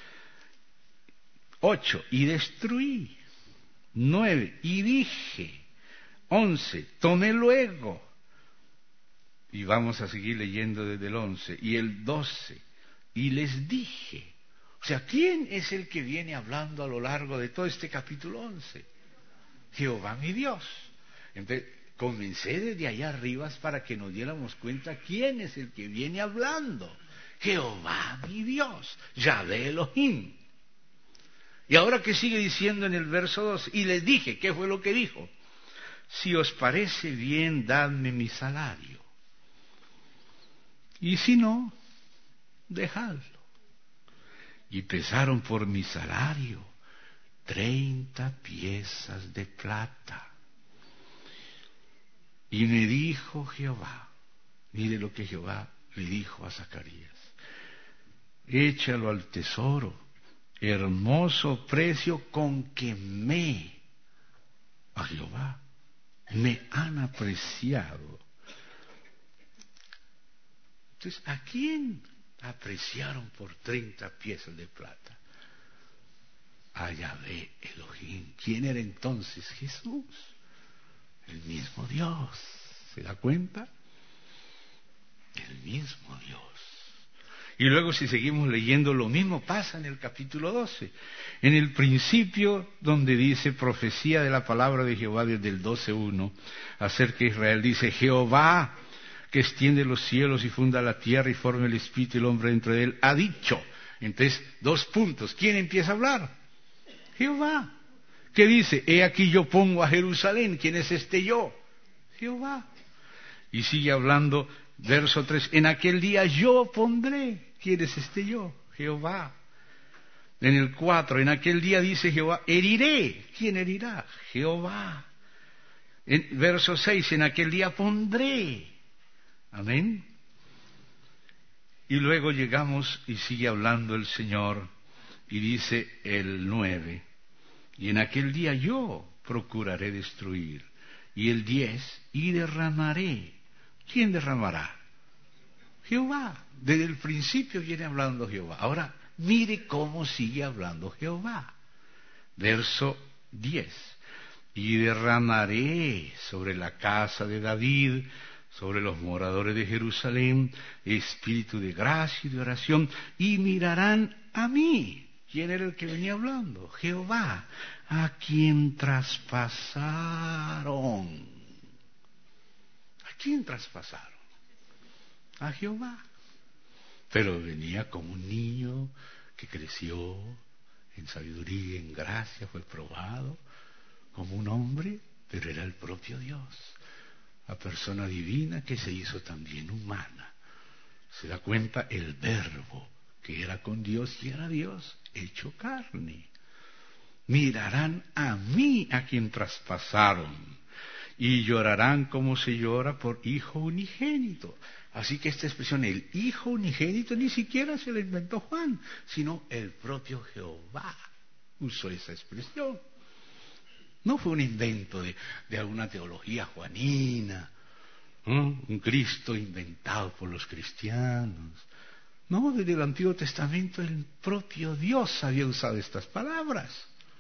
Ocho. Y destruí. Nueve. Y dije. Once. Tomé luego. Y vamos a seguir leyendo desde el once. Y el doce. Y les dije. O sea, ¿quién es el que viene hablando a lo largo de todo este capítulo once? Jehová mi Dios. Entonces, comencé desde allá arriba para que nos diéramos cuenta quién es el que viene hablando. Jehová mi Dios, Yahvé Elohim. Y ahora que sigue diciendo en el verso dos, y les dije, ¿qué fue lo que dijo? Si os parece bien, dadme mi salario. Y si no, dejadlo. Y pesaron por mi salario treinta piezas de plata. Y me dijo Jehová, mire lo que Jehová le dijo a Zacarías, échalo al tesoro, hermoso precio con que me, a Jehová, me han apreciado. Entonces, ¿a quién apreciaron por treinta piezas de plata? A Yahvé Elohim. ¿Quién era entonces? Jesús, el mismo Dios. ¿Se da cuenta? El mismo Dios. Y luego, si seguimos leyendo, lo mismo pasa en el capítulo doce. En el principio, donde dice profecía de la palabra de Jehová desde el doce uno, acerca de Israel, dice Jehová, que extiende los cielos y funda la tierra y forma el espíritu y el hombre dentro de él, ha dicho. Entonces, dos puntos. ¿Quién empieza a hablar? Jehová. ¿Qué dice? He aquí yo pongo a Jerusalén. ¿Quién es este yo? Jehová. Y sigue hablando, verso tres, en aquel día yo pondré. ¿Quién es este yo? Jehová. En el cuatro, en aquel día dice Jehová, heriré. ¿Quién herirá? Jehová. En verso seis, en aquel día pondré. Amén. Y luego llegamos y sigue hablando el Señor y dice el nueve, y en aquel día yo procuraré destruir. Y el diez, y derramaré. ¿Quién derramará? Jehová. Desde el principio viene hablando Jehová. Ahora, mire cómo sigue hablando Jehová. Verso diez. Y derramaré sobre la casa de David, sobre los moradores de Jerusalén, espíritu de gracia y de oración, y mirarán a mí. ¿Quién era el que venía hablando? Jehová, a quien traspasaron. ¿A quién traspasaron? A Jehová. Pero venía como un niño que creció en sabiduría, en gracia, fue probado como un hombre, pero era el propio Dios, la persona divina que se hizo también humana. Se da cuenta el Verbo que era con Dios y era Dios hecho carne. Mirarán a mí a quien traspasaron y llorarán como se llora por hijo unigénito. Así que esta expresión, el hijo unigénito, ni siquiera se la inventó Juan, sino el propio Jehová usó esa expresión. No fue un invento de, de alguna teología juanina, ¿no? Un Cristo inventado por los cristianos. No, desde el Antiguo Testamento el propio Dios había usado estas palabras.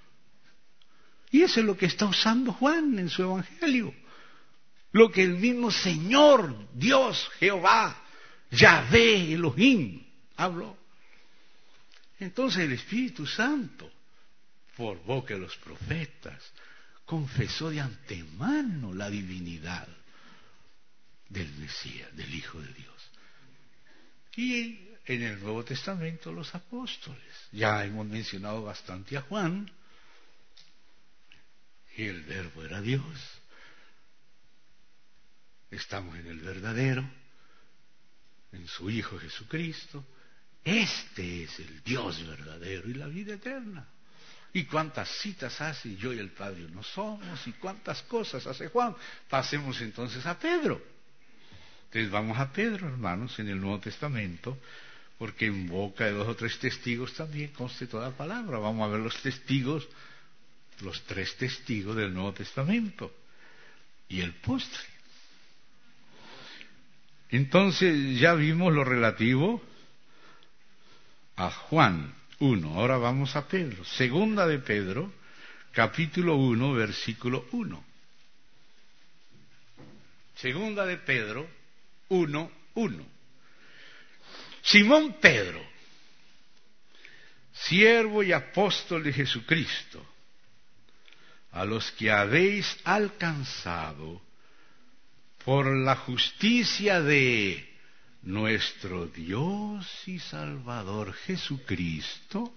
Y eso es lo que está usando Juan en su Evangelio. Lo que el mismo Señor, Dios, Jehová, Yahvé, Elohim, habló. Entonces el Espíritu Santo, por boca de los profetas, confesó de antemano la divinidad del Mesías, del Hijo de Dios. Y en el Nuevo Testamento los apóstoles. Ya hemos mencionado bastante a Juan, y el Verbo era Dios. Estamos en el verdadero, en su Hijo Jesucristo. Este es el Dios verdadero y la vida eterna. Y cuántas citas hace, yo y el Padre no somos, y cuántas cosas hace Juan. Pasemos entonces a Pedro. Entonces vamos a Pedro, hermanos, en el Nuevo Testamento, porque en boca de dos o tres testigos también conste toda palabra. Vamos a ver los testigos, los tres testigos del Nuevo Testamento, y el postre. Entonces ya vimos lo relativo a Juan uno. Ahora vamos a Pedro. Segunda de Pedro, capítulo uno, versículo uno. Segunda de Pedro uno, uno. Simón Pedro, siervo y apóstol de Jesucristo, a los que habéis alcanzado por la justicia de nuestro Dios y Salvador Jesucristo,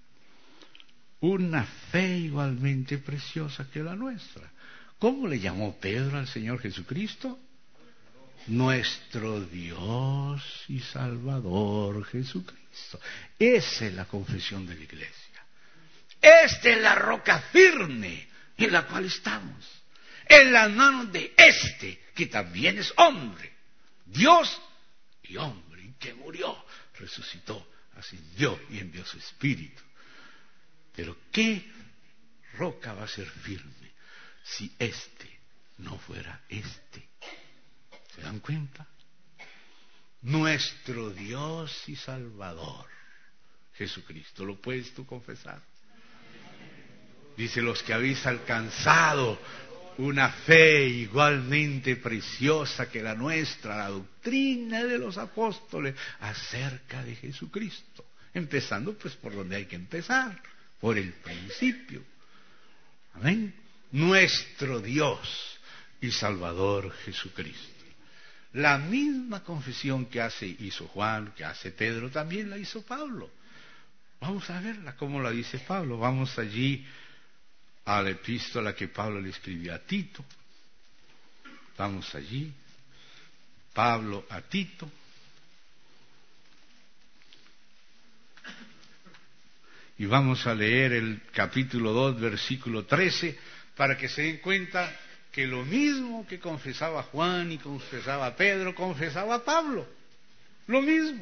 una fe igualmente preciosa que la nuestra. ¿Cómo le llamó Pedro al Señor Jesucristo? Nuestro Dios y Salvador Jesucristo. Esa es la confesión de la Iglesia. Esta es la roca firme en la cual estamos, en las manos de este, que también es hombre, Dios y hombre, y que murió, resucitó, ascendió y envió su Espíritu. Pero ¿qué roca va a ser firme si este no fuera este? ¿Se dan cuenta? Nuestro Dios y Salvador Jesucristo. ¿Lo puedes tú confesar? Dice, los que habéis alcanzado una fe igualmente preciosa que la nuestra, la doctrina de los apóstoles acerca de Jesucristo. Empezando pues por donde hay que empezar, por el principio. Amén. Nuestro Dios y Salvador Jesucristo. La misma confesión que hace, hizo Juan, que hace Pedro, también la hizo Pablo. Vamos a verla, cómo la dice Pablo. Vamos allí a la epístola que Pablo le escribió a Tito. Vamos allí. Pablo a Tito. Y vamos a leer el capítulo dos, versículo trece, para que se den cuenta que lo mismo que confesaba Juan y confesaba Pedro, confesaba Pablo. Lo mismo.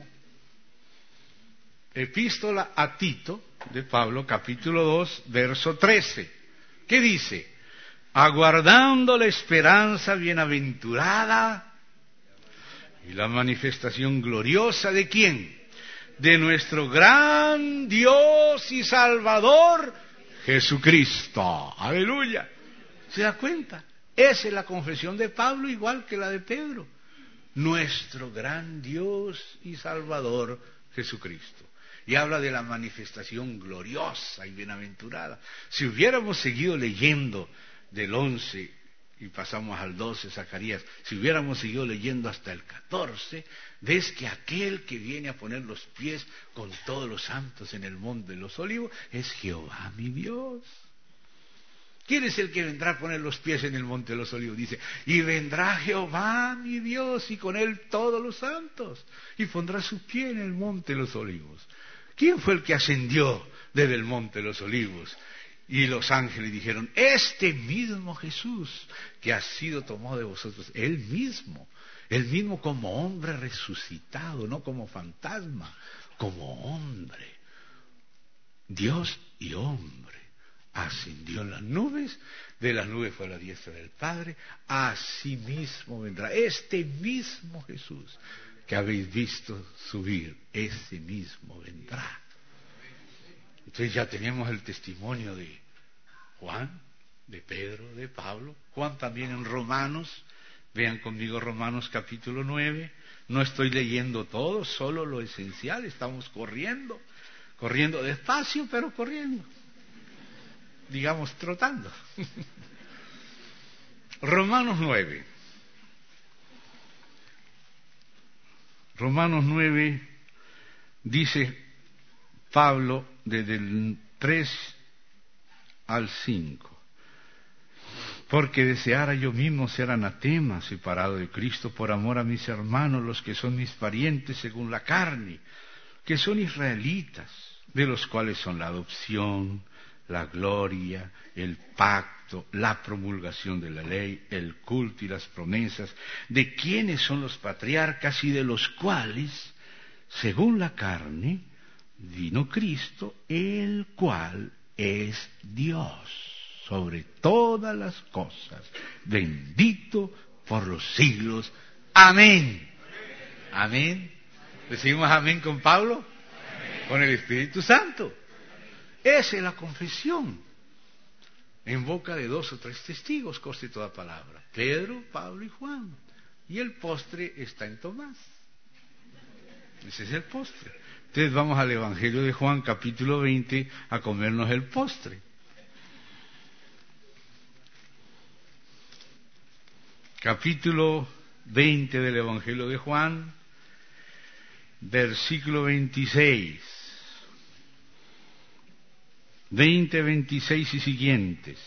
Epístola a Tito de Pablo, capítulo dos, verso trece. ¿Qué dice? Aguardando la esperanza bienaventurada y la manifestación gloriosa de ¿quién? De nuestro gran Dios y Salvador Jesucristo. Aleluya. ¿Se da cuenta? Esa es la confesión de Pablo, igual que la de Pedro. Nuestro gran Dios y Salvador Jesucristo. Y habla de la manifestación gloriosa y bienaventurada. Si hubiéramos seguido leyendo del once y pasamos al doce, Zacarías, si hubiéramos seguido leyendo hasta el catorce, ves que aquel que viene a poner los pies con todos los santos en el monte de los olivos es Jehová mi Dios. ¿Quién es el que vendrá a poner los pies en el monte de los olivos? Dice, y vendrá Jehová mi Dios y con él todos los santos y pondrá su pie en el monte de los olivos. ¿Quién fue el que ascendió desde el monte de los olivos? Y los ángeles dijeron, este mismo Jesús que ha sido tomado de vosotros, él mismo, él mismo como hombre resucitado, no como fantasma, como hombre, Dios y hombre, ascendió en las nubes, de las nubes fue a la diestra del Padre, así mismo vendrá, este mismo Jesús que habéis visto subir, ese mismo vendrá. Entonces ya tenemos el testimonio de Juan, de Pedro, de Pablo. Juan también en Romanos. Vean conmigo Romanos capítulo nueve. No estoy leyendo todo, solo lo esencial. Estamos corriendo, corriendo despacio, pero corriendo. Digamos, trotando. Romanos nueve. Romanos nueve dice Pablo desde el tres al cinco. Porque deseara yo mismo ser anatema, separado de Cristo, por amor a mis hermanos, los que son mis parientes según la carne, que son israelitas, de los cuales son la adopción, la gloria, el pacto, la promulgación de la ley, el culto y las promesas, de quienes son los patriarcas y de los cuales, según la carne, vino Cristo, el cual es Dios sobre todas las cosas, bendito por los siglos. Amén. Amén. ¿Decimos amén con Pablo? Amén. Con el Espíritu Santo. Esa es la confesión. En boca de dos o tres testigos conste toda palabra. Pedro, Pablo y Juan. Y el postre está en Tomás. Ese es el postre. Entonces vamos al Evangelio de Juan, capítulo veinte, a comernos el postre. Capítulo veinte del Evangelio de Juan, versículo veintiséis. veinte, veintiséis y siguientes.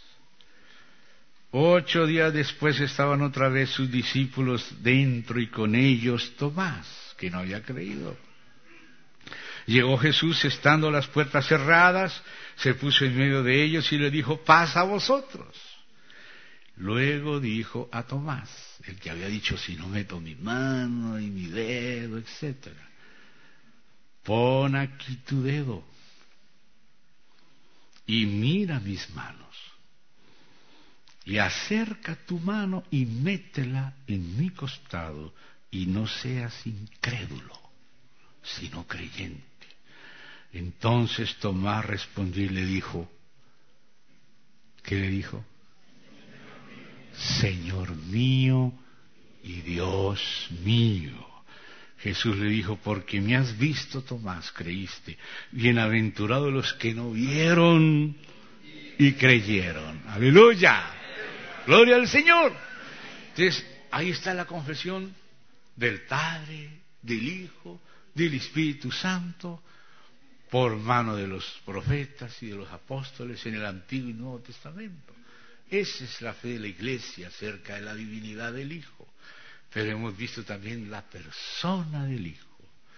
Ocho días después estaban otra vez sus discípulos dentro y con ellos Tomás, que no había creído. Llegó Jesús, estando las puertas cerradas, se puso en medio de ellos y le dijo, paz a vosotros. Luego dijo a Tomás, el que había dicho, si no meto mi mano y mi dedo, etcétera, pon aquí tu dedo y mira mis manos, y acerca tu mano y métela en mi costado, y no seas incrédulo, sino creyente. Entonces Tomás respondió y le dijo, ¿qué le dijo? Señor mío y Dios mío. Jesús le dijo, porque me has visto, Tomás, creíste. Bienaventurados los que no vieron y creyeron. ¡Aleluya! ¡Gloria al Señor! Entonces, ahí está la confesión del Padre, del Hijo, del Espíritu Santo, por mano de los profetas y de los apóstoles en el Antiguo y Nuevo Testamento. Esa es la fe de la Iglesia acerca de la divinidad del Hijo. pero hemos visto también la persona del Hijo.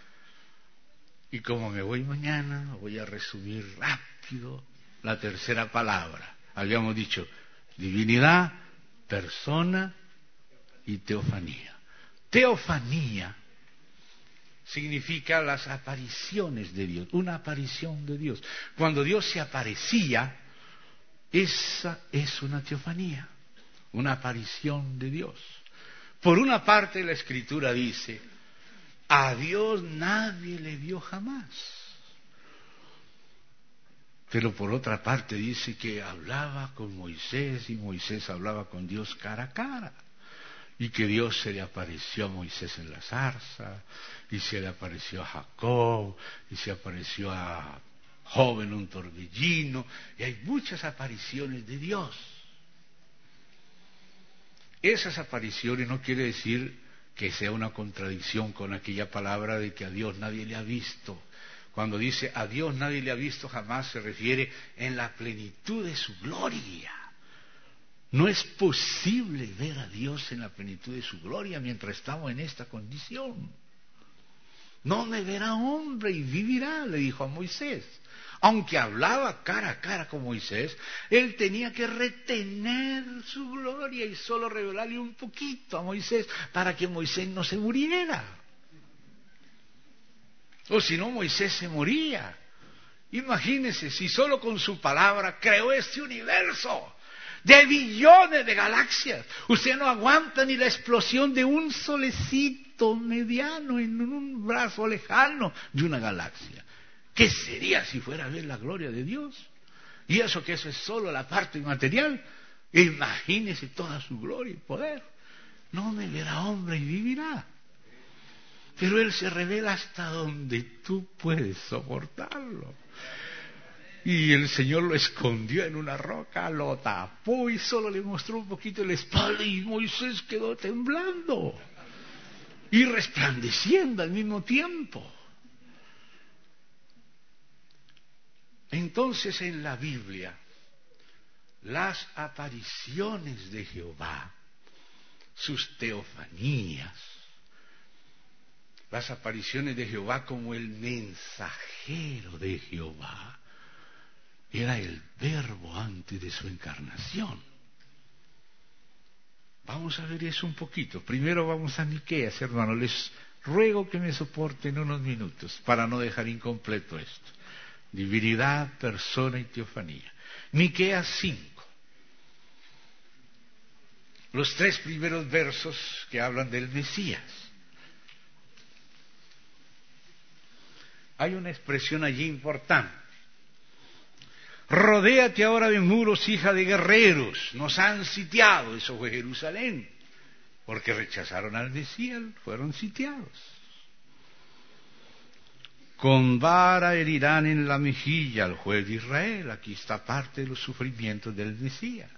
Y como me voy mañana, voy a resumir rápido la tercera palabra. Habíamos dicho divinidad, persona y teofanía. Teofanía significa las apariciones de Dios, una aparición de Dios. Cuando Dios se aparecía, esa es una teofanía, una aparición de Dios. Por una parte la Escritura dice, a Dios nadie le vio jamás. Pero por otra parte dice que hablaba con Moisés y Moisés hablaba con Dios cara a cara. Y que Dios se le apareció a Moisés en la zarza, y se le apareció a Jacob, y se apareció a Job en un torbellino, y hay muchas apariciones de Dios. Esas apariciones no quiere decir que sea una contradicción con aquella palabra de que a Dios nadie le ha visto. Cuando dice a Dios nadie le ha visto jamás, se refiere en la plenitud de su gloria. No es posible ver a Dios en la plenitud de su gloria mientras estamos en esta condición. No me verá hombre y vivirá, le dijo a Moisés. Aunque hablaba cara a cara con Moisés, él tenía que retener su gloria y solo revelarle un poquito a Moisés para que Moisés no se muriera. O si no, Moisés se moría. Imagínense, si solo con su palabra creó este universo de billones de galaxias, usted no aguanta ni la explosión de un solecito mediano en un brazo lejano de una galaxia. ¿Qué sería si fuera a ver la gloria de Dios? Y eso que eso es solo la parte material. Imagínese toda su gloria y poder. No me verá hombre y vivirá. Pero Él se revela hasta donde tú puedes soportarlo. Y el Señor lo escondió en una roca, lo tapó y solo le mostró un poquito la espalda y Moisés quedó temblando y resplandeciendo al mismo tiempo. Entonces en la Biblia, las apariciones de Jehová, sus teofanías, las apariciones de Jehová como el mensajero de Jehová, era el Verbo antes de su encarnación. Vamos a ver eso un poquito. Primero vamos a Miqueas, hermano. Les ruego que me soporten unos minutos para no dejar incompleto esto. Divinidad, persona y teofanía. Miqueas cinco. Los tres primeros versos que hablan del Mesías. Hay una expresión allí importante. Rodéate ahora de muros, hija de guerreros. Nos han sitiado, eso fue Jerusalén, porque rechazaron al Mesías, fueron sitiados. Con vara herirán en la mejilla al juez de Israel. Aquí está parte de los sufrimientos del Mesías.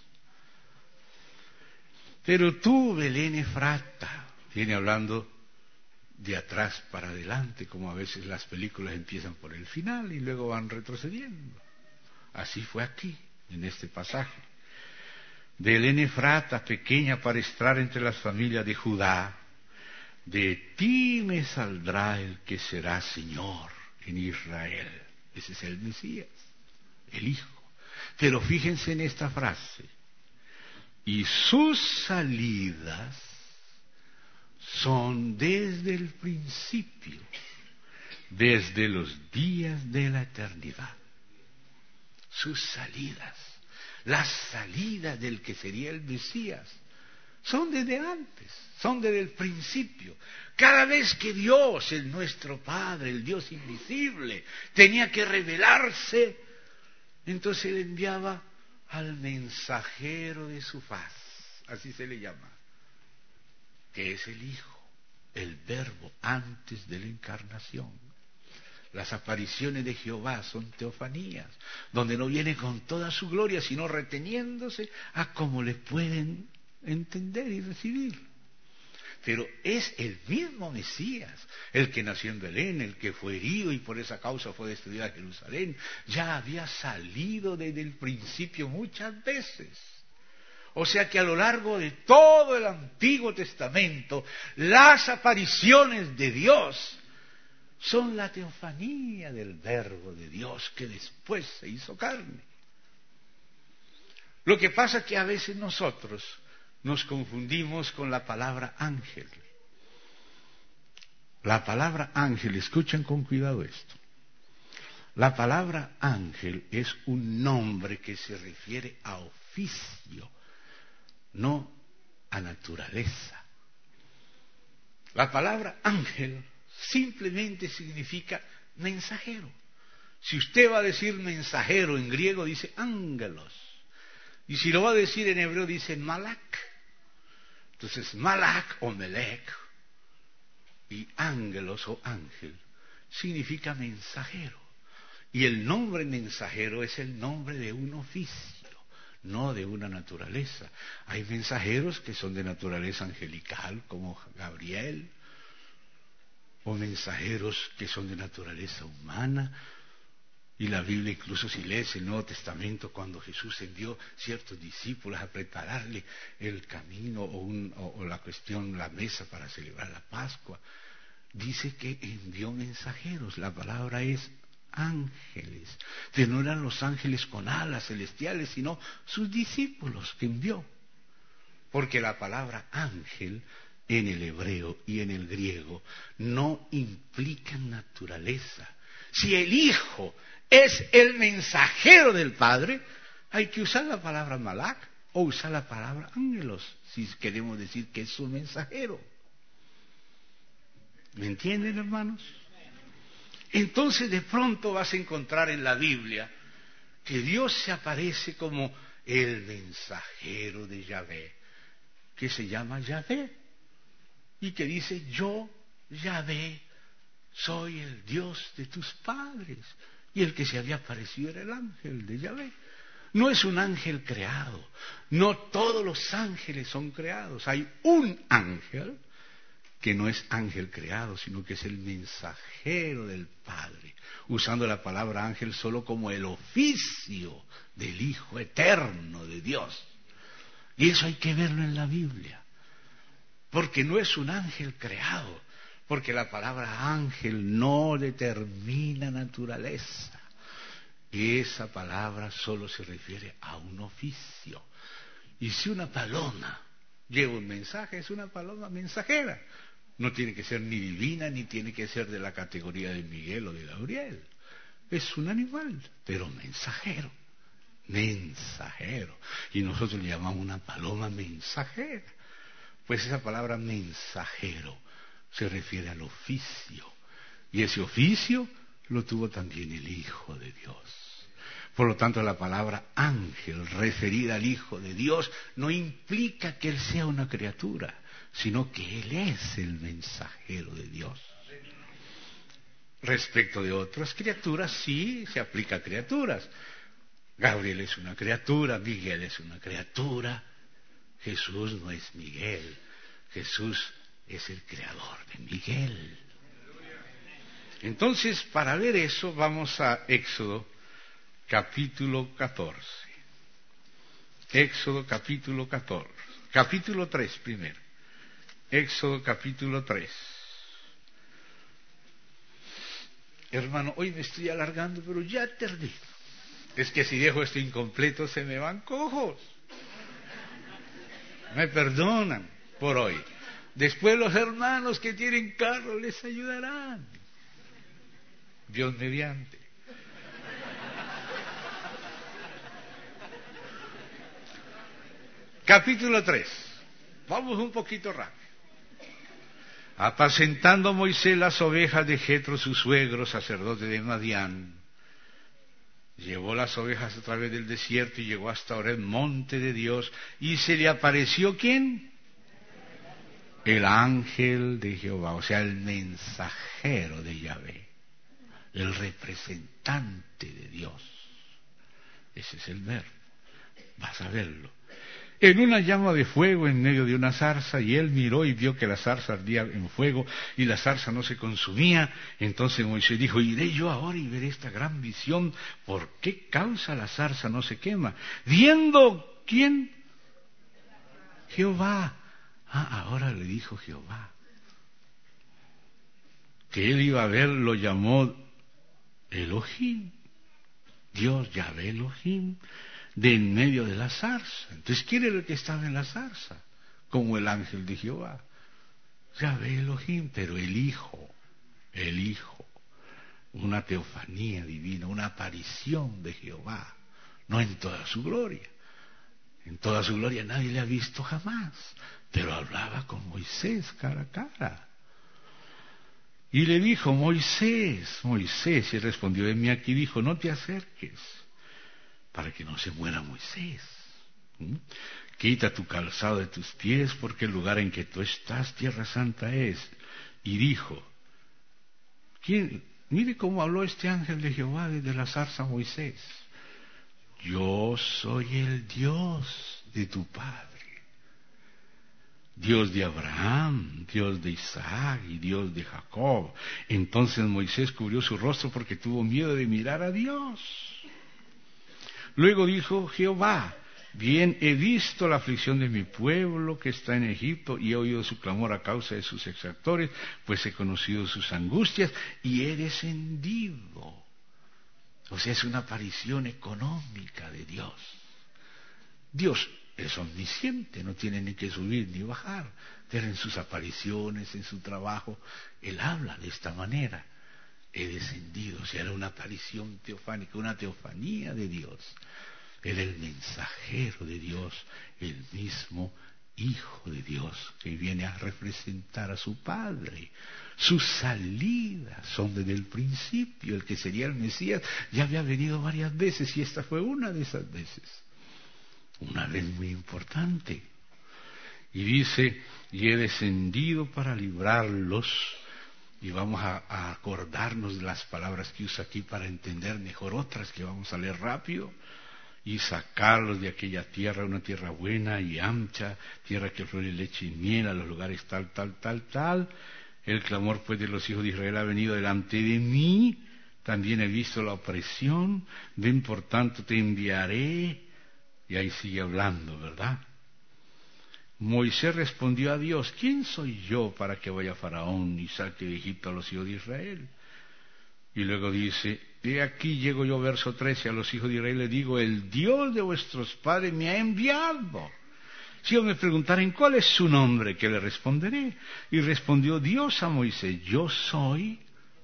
Pero tú, Belén Efrata, viene hablando de atrás para adelante, como a veces las películas empiezan por el final y luego van retrocediendo. Así fue aquí, en este pasaje. Belén Efrata, pequeña para estar entre las familias de Judá, de ti me saldrá el que será Señor en Israel. Ese es el Mesías, el Hijo. Pero fíjense en esta frase. Y sus salidas son desde el principio, desde los días de la eternidad. Sus salidas, las salidas del que sería el Mesías, son desde antes, son desde el principio. Cada vez que Dios, el nuestro Padre, el Dios invisible, tenía que revelarse, entonces Él enviaba al mensajero de su faz, así se le llama, que es el Hijo, el Verbo antes de la encarnación. Las apariciones de Jehová son teofanías, donde no viene con toda su gloria, sino reteniéndose a como le pueden entender y recibir. Pero es el mismo Mesías, el que nació en Belén, el que fue herido y por esa causa fue destruido a Jerusalén. Ya había salido desde el principio muchas veces. O sea que a lo largo de todo el Antiguo Testamento, las apariciones de Dios son la teofanía del Verbo de Dios que después se hizo carne. Lo que pasa es que a veces nosotros nos confundimos con la palabra ángel. La palabra ángel, escuchen con cuidado esto. La palabra ángel es un nombre que se refiere a oficio, no a naturaleza. La palabra ángel simplemente significa mensajero. Si usted va a decir mensajero en griego, dice ángelos. Y si lo va a decir en hebreo, dice malak. Entonces, malak o melek y ángelos o ángel significa mensajero. Y el nombre mensajero es el nombre de un oficio, no de una naturaleza. Hay mensajeros que son de naturaleza angelical, como Gabriel, o mensajeros que son de naturaleza humana. Y la Biblia, incluso si lees el Nuevo Testamento, cuando Jesús envió ciertos discípulos a prepararle el camino o, un, o, o la cuestión, la mesa para celebrar la Pascua, dice que envió mensajeros. La palabra es ángeles, que no eran los ángeles con alas celestiales, sino sus discípulos que envió. Porque la palabra ángel en el hebreo y en el griego no implica naturaleza. Si el Hijo es el mensajero del Padre, hay que usar la palabra malak o usar la palabra ángelos, si queremos decir que es su mensajero. ¿Me entienden, hermanos? Entonces de pronto vas a encontrar en la Biblia que Dios se aparece como el mensajero de Yahvé, que se llama Yahvé, y que dice: yo, Yahvé, soy el Dios de tus padres. Y el que se había aparecido era el ángel de Yahvé. No es un ángel creado, no todos los ángeles son creados. Hay un ángel que no es ángel creado, sino que es el mensajero del Padre, usando la palabra ángel solo como el oficio del Hijo eterno de Dios. Y eso hay que verlo en la Biblia, porque no es un ángel creado, porque la palabra ángel no determina naturaleza. Y esa palabra solo se refiere a un oficio. Y si una paloma lleva un mensaje, es una paloma mensajera. No tiene que ser ni divina, ni tiene que ser de la categoría de Miguel o de Gabriel. Es un animal, pero mensajero. Mensajero. Y nosotros le llamamos una paloma mensajera. Pues esa palabra mensajero se refiere al oficio. Y ese oficio lo tuvo también el Hijo de Dios. Por lo tanto, la palabra ángel referida al Hijo de Dios no implica que Él sea una criatura, sino que Él es el mensajero de Dios. Respecto de otras criaturas, sí se aplica a criaturas. Gabriel es una criatura, Miguel es una criatura, Jesús no es Miguel, Jesús es el creador de Miguel. Entonces, para ver eso, vamos a Éxodo capítulo catorce. Éxodo capítulo catorce. Capítulo tres primero. Éxodo capítulo tres. Hermano, hoy me estoy alargando, pero ya terminé. Es que si dejo esto incompleto se me van cojos. Me perdonan por hoy. Después los hermanos que tienen carro les ayudarán. Dios mediante. Capítulo tres. Vamos un poquito rápido. Apacentando Moisés las ovejas de Jetro, su suegro, sacerdote de Madián, llevó las ovejas a través del desierto y llegó hasta Horeb, monte de Dios, y se le apareció ¿quién? El ángel de Jehová, o sea, el mensajero de Yahvé, el representante de Dios. Ese es el verbo. Vas a verlo. En una llama de fuego en medio de una zarza, y él miró y vio que la zarza ardía en fuego y la zarza no se consumía. Entonces Moisés dijo: iré yo ahora y veré esta gran visión. ¿Por qué causa la zarza no se quema? Viendo quién, Jehová. Ah, ahora le dijo Jehová. Que él iba a ver, lo llamó Elohim. Dios, Yahvé Elohim, de en medio de la zarza. Entonces, ¿quién era el que estaba en la zarza? Como el ángel de Jehová. Yahvé Elohim, pero el Hijo, el Hijo, una teofanía divina, una aparición de Jehová, no en toda su gloria. En toda su gloria nadie le ha visto jamás, pero hablaba con Moisés cara a cara. Y le dijo, Moisés, Moisés, y él respondió, heme aquí, dijo, no te acerques, para que no se muera Moisés. ¿Mm? Quita tu calzado de tus pies, porque el lugar en que tú estás, tierra santa es. Y dijo, ¿quién? Mire cómo habló este ángel de Jehová desde la zarza a Moisés. Yo soy el Dios de tu padre, Dios de Abraham, Dios de Isaac y Dios de Jacob. Entonces Moisés cubrió su rostro porque tuvo miedo de mirar a Dios. Luego dijo Jehová, bien he visto la aflicción de mi pueblo que está en Egipto y he oído su clamor a causa de sus exactores, pues he conocido sus angustias y he descendido. O sea, es una aparición económica de Dios. Dios es omnisciente, no tiene ni que subir ni bajar, pero en sus apariciones, en su trabajo, Él habla de esta manera. He descendido, o sea, era una aparición teofánica, una teofanía de Dios. Era el mensajero de Dios, el mismo Hijo de Dios, que viene a representar a su Padre. Sus salidas son desde el principio. El que sería el Mesías ya había venido varias veces y esta fue una de esas veces. Una vez muy importante. Y dice, y he descendido para librarlos. Y vamos a, a acordarnos de las palabras que usa aquí para entender mejor otras que vamos a leer rápido. Y sacarlos de aquella tierra, una tierra buena y ancha, tierra que fluye leche y miel, a los lugares tal, tal, tal, tal. El clamor pues de los hijos de Israel ha venido delante de mí, también he visto la opresión, ven por tanto te enviaré. Y ahí sigue hablando, ¿verdad? Moisés respondió a Dios, ¿quién soy yo para que vaya a Faraón y saque de Egipto a los hijos de Israel? Y luego dice, he aquí llego yo, verso trece, a los hijos de Israel le digo, el Dios de vuestros padres me ha enviado. Si ellos me preguntaren, ¿cuál es su nombre? ¿Qué le responderé? Y respondió Dios a Moisés, yo soy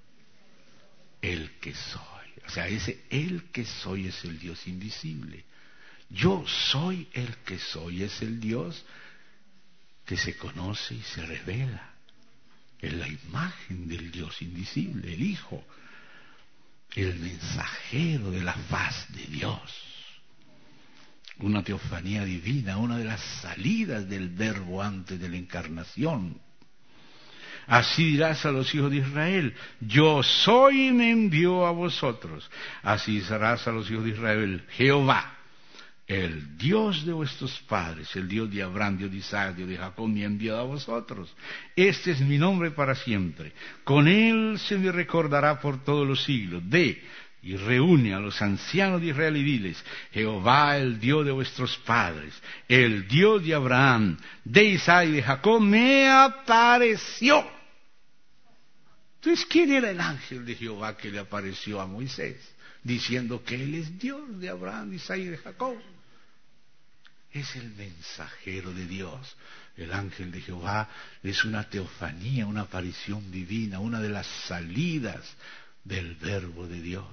el que soy. O sea, ese el que soy es el Dios invisible. Yo soy el que soy, es el Dios que se conoce y se revela. Es la imagen del Dios invisible, el Hijo, el mensajero de la faz de Dios. Una teofanía divina, una de las salidas del Verbo antes de la encarnación. Así dirás a los hijos de Israel, yo soy y me envió a vosotros. Así dirás a los hijos de Israel, Jehová, el Dios de vuestros padres, el Dios de Abraham, Dios de Isaac, Dios de Jacob, me ha enviado a vosotros. Este es mi nombre para siempre. Con él se me recordará por todos los siglos. De y reúne a los ancianos de Israel y diles, Jehová, el Dios de vuestros padres, el Dios de Abraham, de Isaac y de Jacob, me apareció. Entonces, ¿quién era el ángel de Jehová que le apareció a Moisés? Diciendo que él es Dios de Abraham, de Isaac y de Jacob. Es el mensajero de Dios. El ángel de Jehová es una teofanía, una aparición divina, una de las salidas del Verbo de Dios.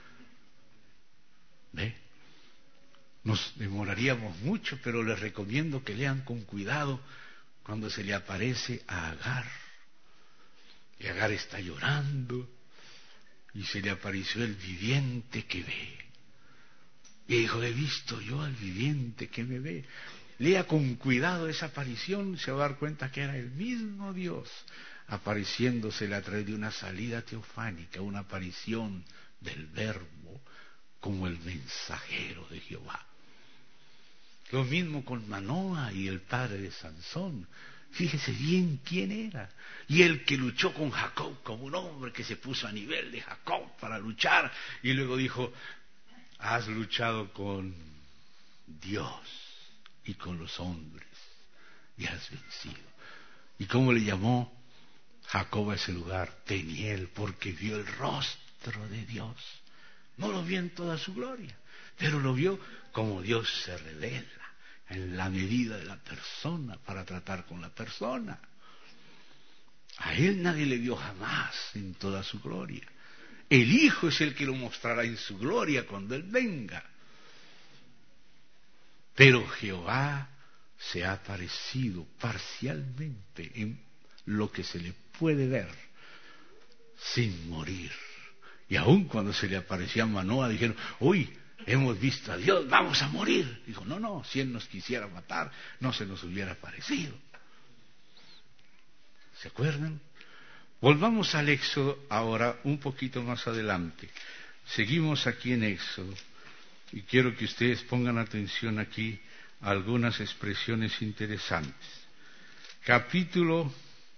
¿Ve? Nos demoraríamos mucho, pero les recomiendo que lean con cuidado cuando se le aparece a Agar. Y Agar está llorando y se le apareció el viviente que ve. Y dijo, he visto yo al viviente que me ve. Lea con cuidado esa aparición, se va a dar cuenta que era el mismo Dios apareciéndosele a través de una salida teofánica, una aparición del Verbo como el mensajero de Jehová. Lo mismo con Manoah y el padre de Sansón. Fíjese bien quién era. Y el que luchó con Jacob como un hombre que se puso a nivel de Jacob para luchar. Y luego dijo, has luchado con Dios y con los hombres, y has vencido. ¿Y cómo le llamó Jacob a ese lugar? Peniel, porque vio el rostro de Dios. No lo vio en toda su gloria, pero lo vio como Dios se revela, en la medida de la persona, para tratar con la persona. A él nadie le vio jamás en toda su gloria. El Hijo es el que lo mostrará en su gloria cuando Él venga. Pero Jehová se ha aparecido parcialmente en lo que se le puede ver, sin morir. Y aun cuando se le aparecía a Manoah, dijeron, uy, hemos visto a Dios, vamos a morir. Dijo, no, no, si Él nos quisiera matar, no se nos hubiera aparecido. ¿Se acuerdan? Volvamos al Éxodo ahora un poquito más adelante. Seguimos aquí en Éxodo y quiero que ustedes pongan atención aquí a algunas expresiones interesantes. Capítulo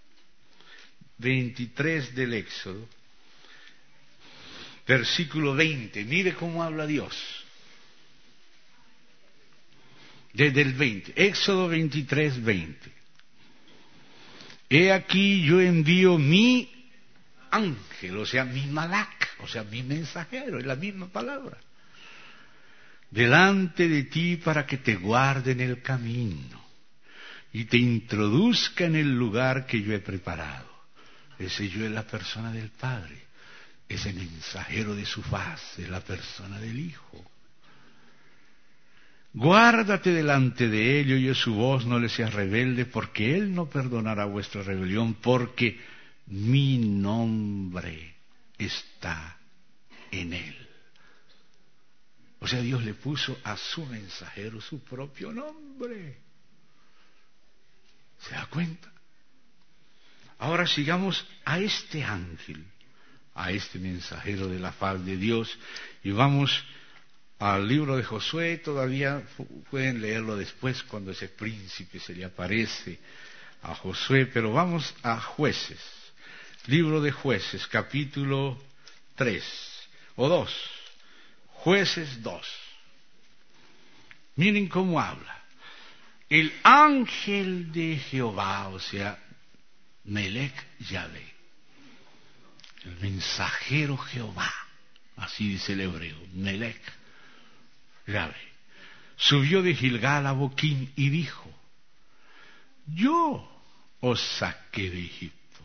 veintitrés del Éxodo, versículo veinte. Mire cómo habla Dios. Desde el veinte. Éxodo veintitrés, veinte. He aquí yo envío mi ángel, o sea, mi malak, o sea, mi mensajero, es la misma palabra, delante de ti para que te guarde en el camino y te introduzca en el lugar que yo he preparado. Ese yo es la persona del Padre, ese mensajero de su faz es la persona del Hijo. Guárdate delante de él y oye su voz, no le seas rebelde, porque él no perdonará vuestra rebelión, porque mi nombre está en él. O sea, Dios le puso a su mensajero su propio nombre. ¿Se da cuenta? Ahora sigamos a este ángel, a este mensajero de la faz de Dios, y vamos al libro de Josué. Todavía pueden leerlo después cuando ese príncipe se le aparece a Josué, pero vamos a Jueces, libro de Jueces, capítulo tres o dos, Jueces dos. Miren cómo habla. El ángel de Jehová, o sea, Melech Yahvé, el mensajero Jehová, así dice el hebreo, Melech Yahvé, subió de Gilgal a Boquín y dijo, yo os saqué de Egipto.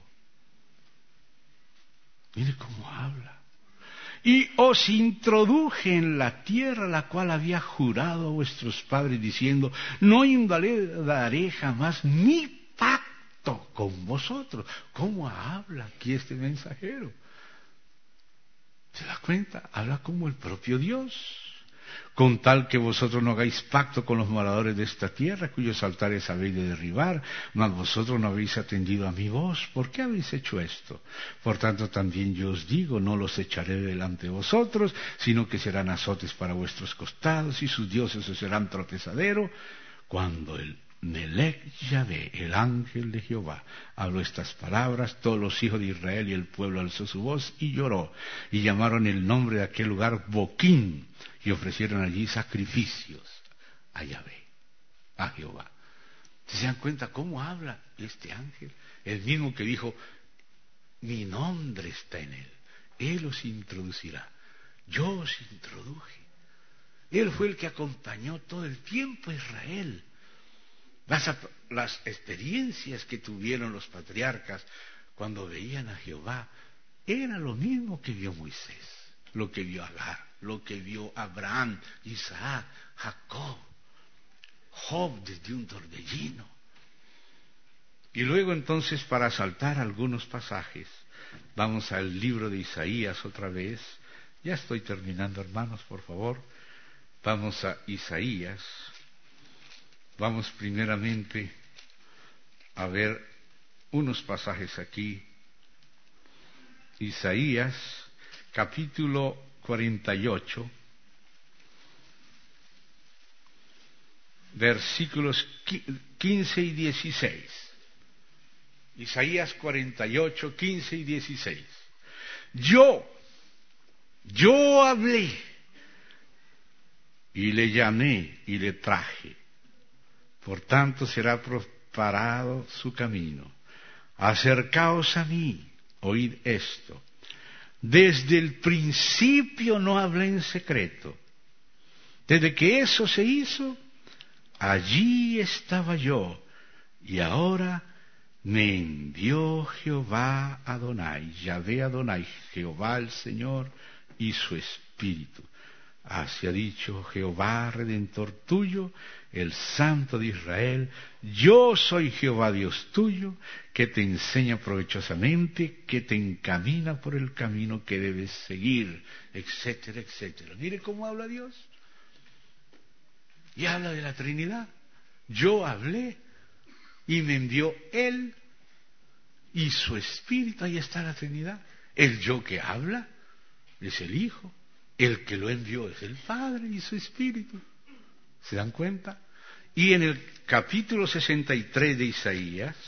Mire cómo habla. Y os introduje en la tierra la cual había jurado a vuestros padres, diciendo, no invalidaré jamás mi pacto con vosotros. ¿Cómo habla aquí este mensajero? ¿Se da cuenta? Habla como el propio Dios. Con tal que vosotros no hagáis pacto con los moradores de esta tierra, cuyos altares habéis de derribar, mas vosotros no habéis atendido a mi voz. ¿Por qué habéis hecho esto? Por tanto también yo os digo, no los echaré delante de vosotros, sino que serán azotes para vuestros costados, y sus dioses os serán tropezadero. Cuando el Melech Yahvé, el ángel de Jehová, habló estas palabras, todos los hijos de Israel y el pueblo alzó su voz y lloró, y llamaron el nombre de aquel lugar Boquín, y ofrecieron allí sacrificios a Yahvé, a Jehová. ¿Se dan cuenta cómo habla este ángel? El mismo que dijo, mi nombre está en él, él os introducirá, yo os introduje. Él fue el que acompañó todo el tiempo a Israel. Las, las experiencias que tuvieron los patriarcas cuando veían a Jehová era lo mismo que vio Moisés, lo que vio Agar, lo que vio Abraham, Isaac, Jacob, Job desde un torbellino. Y luego entonces, para saltar algunos pasajes, vamos al libro de Isaías otra vez. Ya estoy terminando, hermanos, por favor. Vamos a Isaías. Vamos primeramente a ver unos pasajes aquí. Isaías, capítulo cuarenta y ocho, versículos quince y dieciséis. Isaías cuarenta y ocho, quince y dieciséis. Yo, yo hablé, y le llamé y le traje. Por tanto será preparado su camino. Acercaos a mí, oíd esto. Desde el principio no hablé en secreto. Desde que eso se hizo, allí estaba yo, y ahora me envió Jehová Adonai, Yahvé Adonai, Jehová el Señor y su Espíritu. Así ha dicho Jehová, Redentor tuyo, el Santo de Israel: yo soy Jehová Dios tuyo, que te enseña provechosamente, que te encamina por el camino que debes seguir, etcétera, etcétera. Mire cómo habla Dios. Y habla de la Trinidad. Yo hablé y me envió Él y su Espíritu. Ahí está la Trinidad. El yo que habla es el Hijo. El que lo envió es el Padre y su Espíritu. ¿Se dan cuenta? Y en el capítulo sesenta y tres de Isaías,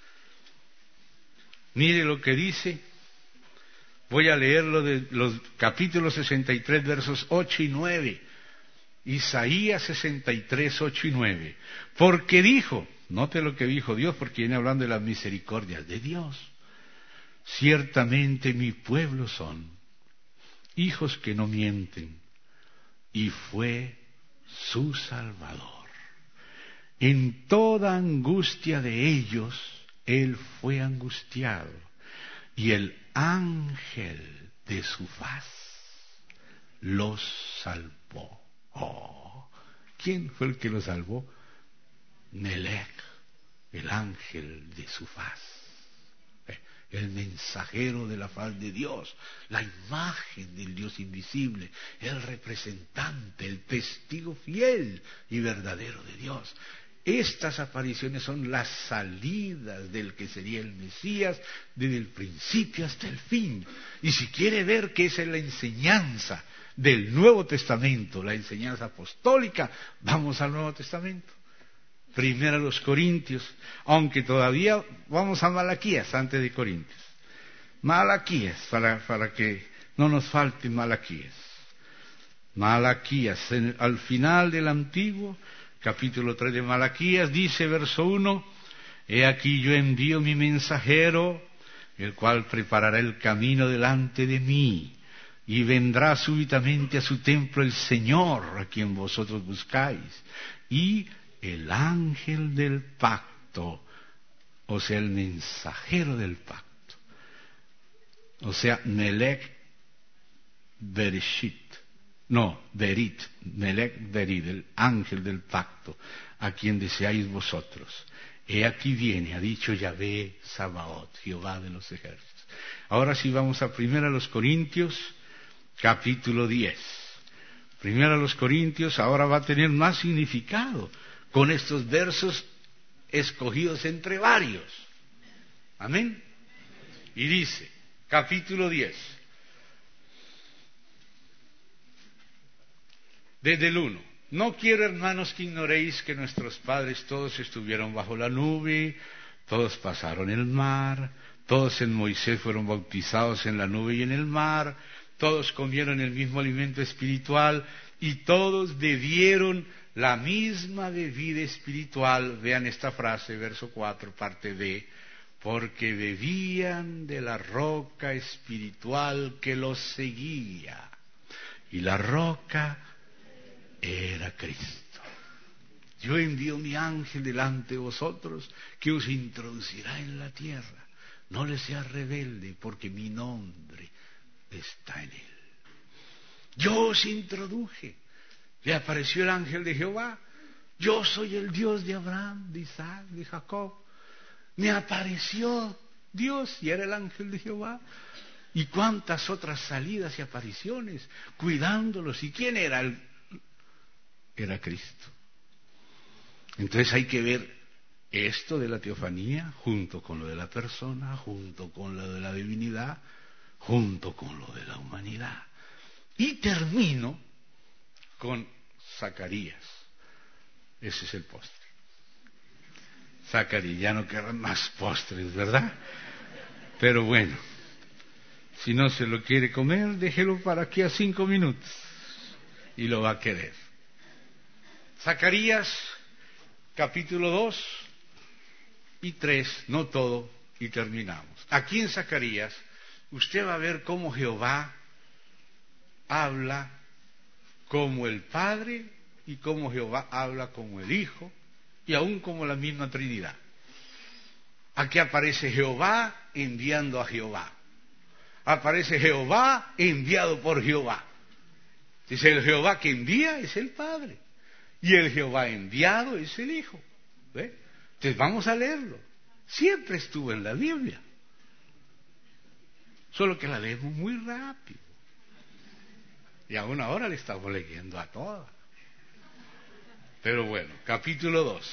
mire lo que dice. Voy a leerlo de los capítulos sesenta y tres, versos ocho y nueve. Isaías sesenta y tres, ocho y nueve. Porque dijo, note lo que dijo Dios, porque viene hablando de las misericordias de Dios. Ciertamente mi pueblo son hijos que no mienten, y fue su Salvador. En toda angustia de ellos, Él fue angustiado, y el ángel de su faz los salvó. Oh, ¿quién fue el que los salvó? Melech, el ángel de su faz. El mensajero de la faz de Dios, la imagen del Dios invisible, el representante, el testigo fiel y verdadero de Dios. Estas apariciones son las salidas del que sería el Mesías desde el principio hasta el fin. Y si quiere ver que esa es la enseñanza del Nuevo Testamento, la enseñanza apostólica, vamos al Nuevo Testamento. Primero a los Corintios, aunque todavía vamos a Malaquías antes de Corintios. Malaquías, para, para que no nos falte Malaquías. Malaquías, en, al final del Antiguo, capítulo tres de Malaquías, dice verso uno: he aquí yo envío mi mensajero, el cual preparará el camino delante de mí, y vendrá súbitamente a su templo el Señor, a quien vosotros buscáis, y el ángel del pacto, o sea, el mensajero del pacto, o sea, Melech Bereshit, no, Berit, Melech Berit, el ángel del pacto, a quien deseáis vosotros. He aquí viene, ha dicho Yahvé Sabaoth, Jehová de los ejércitos. Ahora sí vamos a primero a los Corintios, capítulo diez. Primero a los Corintios, ahora va a tener más significado, con estos versos escogidos entre varios. Amén. Y dice, capítulo diez, desde el uno: no quiero, hermanos, que ignoréis que nuestros padres todos estuvieron bajo la nube, todos pasaron el mar, todos en Moisés fueron bautizados en la nube y en el mar, todos comieron el mismo alimento espiritual y todos bebieron la misma bebida espiritual. Vean esta frase, verso cuatro, parte B: porque bebían de la roca espiritual que los seguía, y la roca era Cristo. Yo envío mi ángel delante de vosotros, que os introducirá en la tierra. No le seas rebelde, porque mi nombre está en él. Yo os introduje. Le apareció el ángel de Jehová. Yo soy el Dios de Abraham, de Isaac, de Jacob. Me apareció Dios y era el ángel de Jehová. Y cuántas otras salidas y apariciones, cuidándolos. ¿Y quién era? El... Era Cristo. Entonces hay que ver esto de la teofanía junto con lo de la persona, junto con lo de la divinidad, junto con lo de la humanidad. Y termino con Zacarías. Ese es el postre. Zacarías, ya no quedan más postres, ¿verdad? Pero bueno, si no se lo quiere comer, déjelo para aquí a cinco minutos y lo va a querer. Zacarías, capítulo dos, y tres, no todo, y terminamos. Aquí en Zacarías, usted va a ver cómo Jehová habla como el Padre y cómo Jehová habla como el Hijo y aún como la misma Trinidad. Aquí aparece Jehová enviando a Jehová. Aparece Jehová enviado por Jehová. Dice, el Jehová que envía es el Padre y el Jehová enviado es el Hijo. ¿Ve? Entonces vamos a leerlo. Siempre estuvo en la Biblia. Solo que la leemos muy rápido. Y aún ahora le estamos leyendo a todas. Pero bueno, capítulo dos.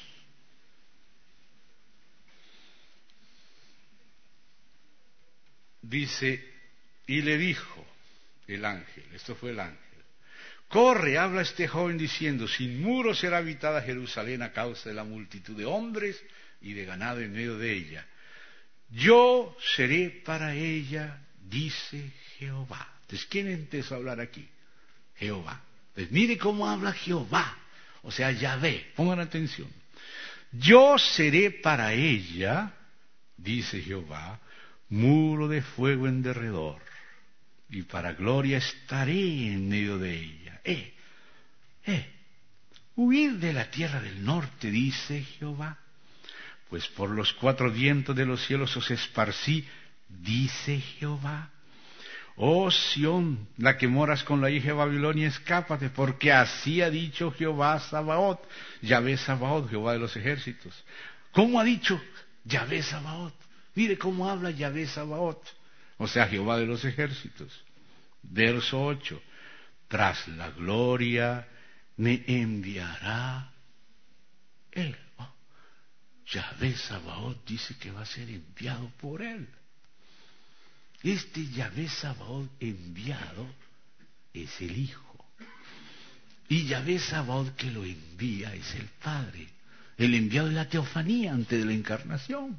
Dice, y le dijo el ángel, esto fue el ángel, corre, habla este joven diciendo, sin muro será habitada Jerusalén a causa de la multitud de hombres y de ganado en medio de ella. Yo seré para ella, dice Jehová. Entonces, ¿quién empezó a hablar aquí? Jehová. Pues mire cómo habla Jehová, o sea, Yahvé, pongan atención. Yo seré para ella, dice Jehová, muro de fuego en derredor, y para gloria estaré en medio de ella. Eh, eh, huir de la tierra del norte, dice Jehová, pues por los cuatro vientos de los cielos os esparcí, dice Jehová. Oh Sión, la que moras con la hija de Babilonia, escápate, porque así ha dicho Jehová Sabaoth, Yahvé Sabaoth, Jehová de los ejércitos. ¿Cómo ha dicho Yahvé Sabaoth? Mire cómo habla Yahvé Sabaoth, o sea, Jehová de los ejércitos. Verso ocho, tras la gloria me enviará él. Oh, Yahvé Sabaoth dice que va a ser enviado por él. Este Yahvé Sabaoth enviado es el Hijo. Y Yahvé Sabaoth que lo envía es el Padre. El enviado es la teofanía antes de la encarnación.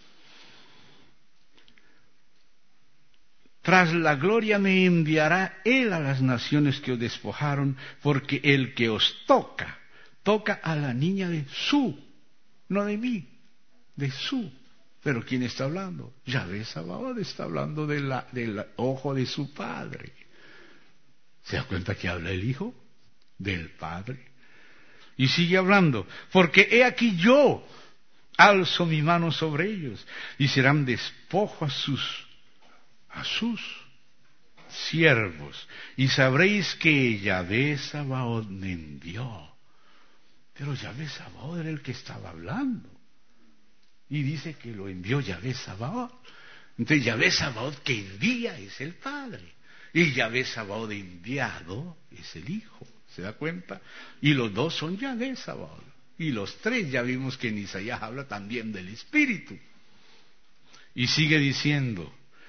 Tras la gloria me enviará él a las naciones que os despojaron, porque el que os toca, toca a la niña de su, no de mí, de su. Pero ¿quién está hablando? Yahvé Sabaoth está hablando de la, del ojo de su Padre. ¿Se da cuenta que habla el Hijo? Del Padre. Y sigue hablando, porque he aquí yo alzo mi mano sobre ellos, y serán despojo a sus a sus siervos, y sabréis que Yahvé Sabaoth me envió. Pero Yahvé Sabaoth era el que estaba hablando, y dice que lo envió Yahvé Sabaoth. Entonces Yahvé Sabaoth que envía es el Padre, y Yahvé Sabaoth enviado es el Hijo. ¿Se da cuenta? Y los dos son Yahvé Sabaoth, y los tres ya vimos que en Isaías habla también del Espíritu. Y sigue diciendo,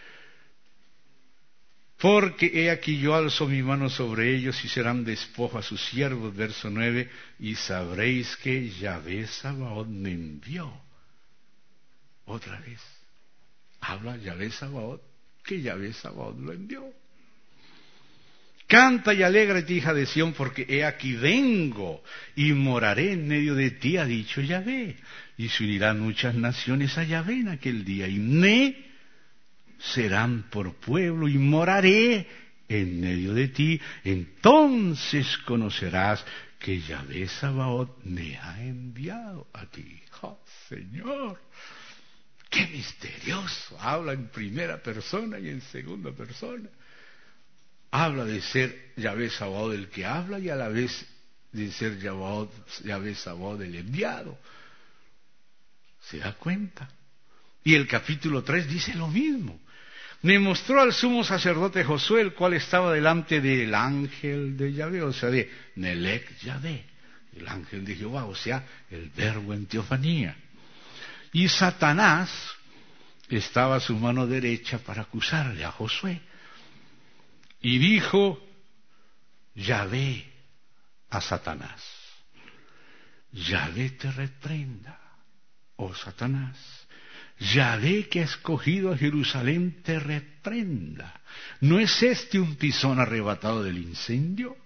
porque he aquí yo alzo mi mano sobre ellos y serán despojo a sus siervos, verso nueve, y sabréis que Yahvé Sabaoth me envió. Otra vez, habla Yahvé Sabaoth, que Yahvé Sabaoth lo envió. Canta y alégrate, hija de Sión, porque he aquí vengo y moraré en medio de ti, ha dicho Yahvé, y se unirán muchas naciones a Yahvé en aquel día, y me serán por pueblo y moraré en medio de ti. Entonces conocerás que Yahvé Sabaoth me ha enviado a ti. ¡Oh, Señor! ¡Qué misterioso! Habla en primera persona y en segunda persona. Habla de ser Yahvé Sabaoth el que habla y a la vez de ser Yahvé Sabaoth el enviado. ¿Se da cuenta? Y el capítulo tres dice lo mismo. Me mostró al sumo sacerdote Josué, el cual estaba delante del ángel de Yahvé, o sea, de Melech Yahvé, el ángel de Jehová, o sea, el verbo en teofanía. Y Satanás estaba a su mano derecha para acusarle a Josué. Y dijo Yahvé a Satanás, Yahvé te reprenda, oh Satanás. Yahvé que ha escogido a Jerusalén te reprenda. ¿No es este un tizón arrebatado del incendio?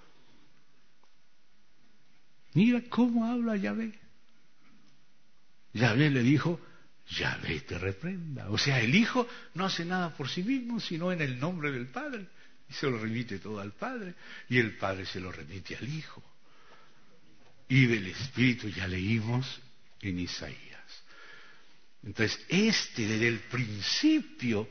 Mira cómo habla Yahvé. Yahvé le dijo, Yahvé te reprenda. O sea, el Hijo no hace nada por sí mismo, sino en el nombre del Padre. Y se lo remite todo al Padre. Y el Padre se lo remite al Hijo. Y del Espíritu ya leímos en Isaías. Entonces, este desde el principio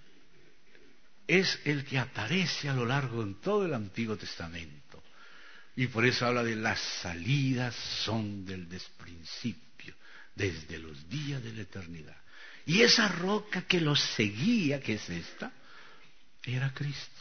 es el que aparece a lo largo de todo el Antiguo Testamento. Y por eso habla de las salidas son del desprincipio, desde los días de la eternidad. Y esa roca que los seguía, que es esta, era Cristo.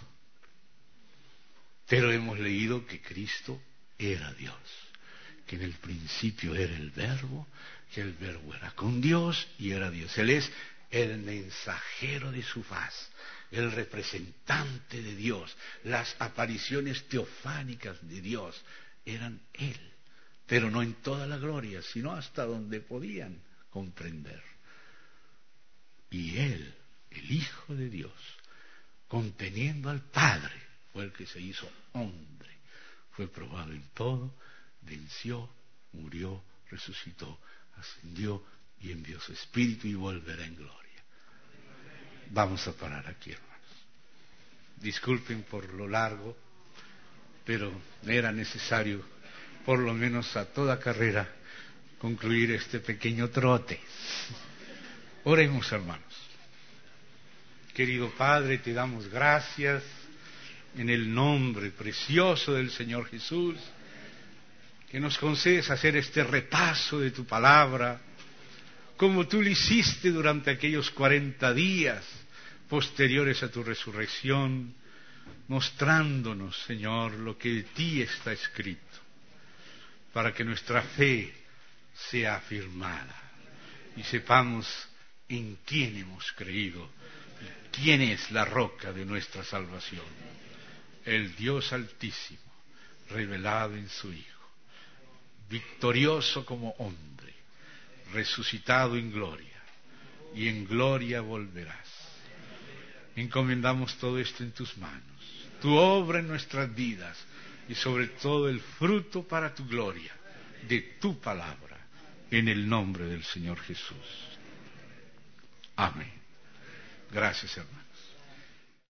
Pero hemos leído que Cristo era Dios, que en el principio era el Verbo, que el Verbo era con Dios y era Dios. Él es el mensajero de su faz, el representante de Dios. Las apariciones teofánicas de Dios eran Él, pero no en toda la gloria, sino hasta donde podían comprender. Y Él, el Hijo de Dios, conteniendo al Padre, fue el que se hizo hombre, fue probado en todo, venció, murió, resucitó, ascendió y envió su Espíritu y volverá en gloria. Vamos a parar aquí, hermanos. Disculpen por lo largo, pero era necesario, por lo menos a toda carrera, concluir este pequeño trote. Oremos, hermanos. Querido Padre, te damos gracias en el nombre precioso del Señor Jesús, que nos concedes hacer este repaso de tu palabra, como tú lo hiciste durante aquellos cuarenta días posteriores a tu resurrección, mostrándonos, Señor, lo que de ti está escrito, para que nuestra fe sea afirmada y sepamos en quién hemos creído, quién es la roca de nuestra salvación, el Dios Altísimo, revelado en su Hijo, victorioso como hombre, resucitado en gloria, y en gloria volverás. Encomendamos todo esto en tus manos, tu obra en nuestras vidas, y sobre todo el fruto para tu gloria, de tu palabra, en el nombre del Señor Jesús. Amén. Gracias, hermanos.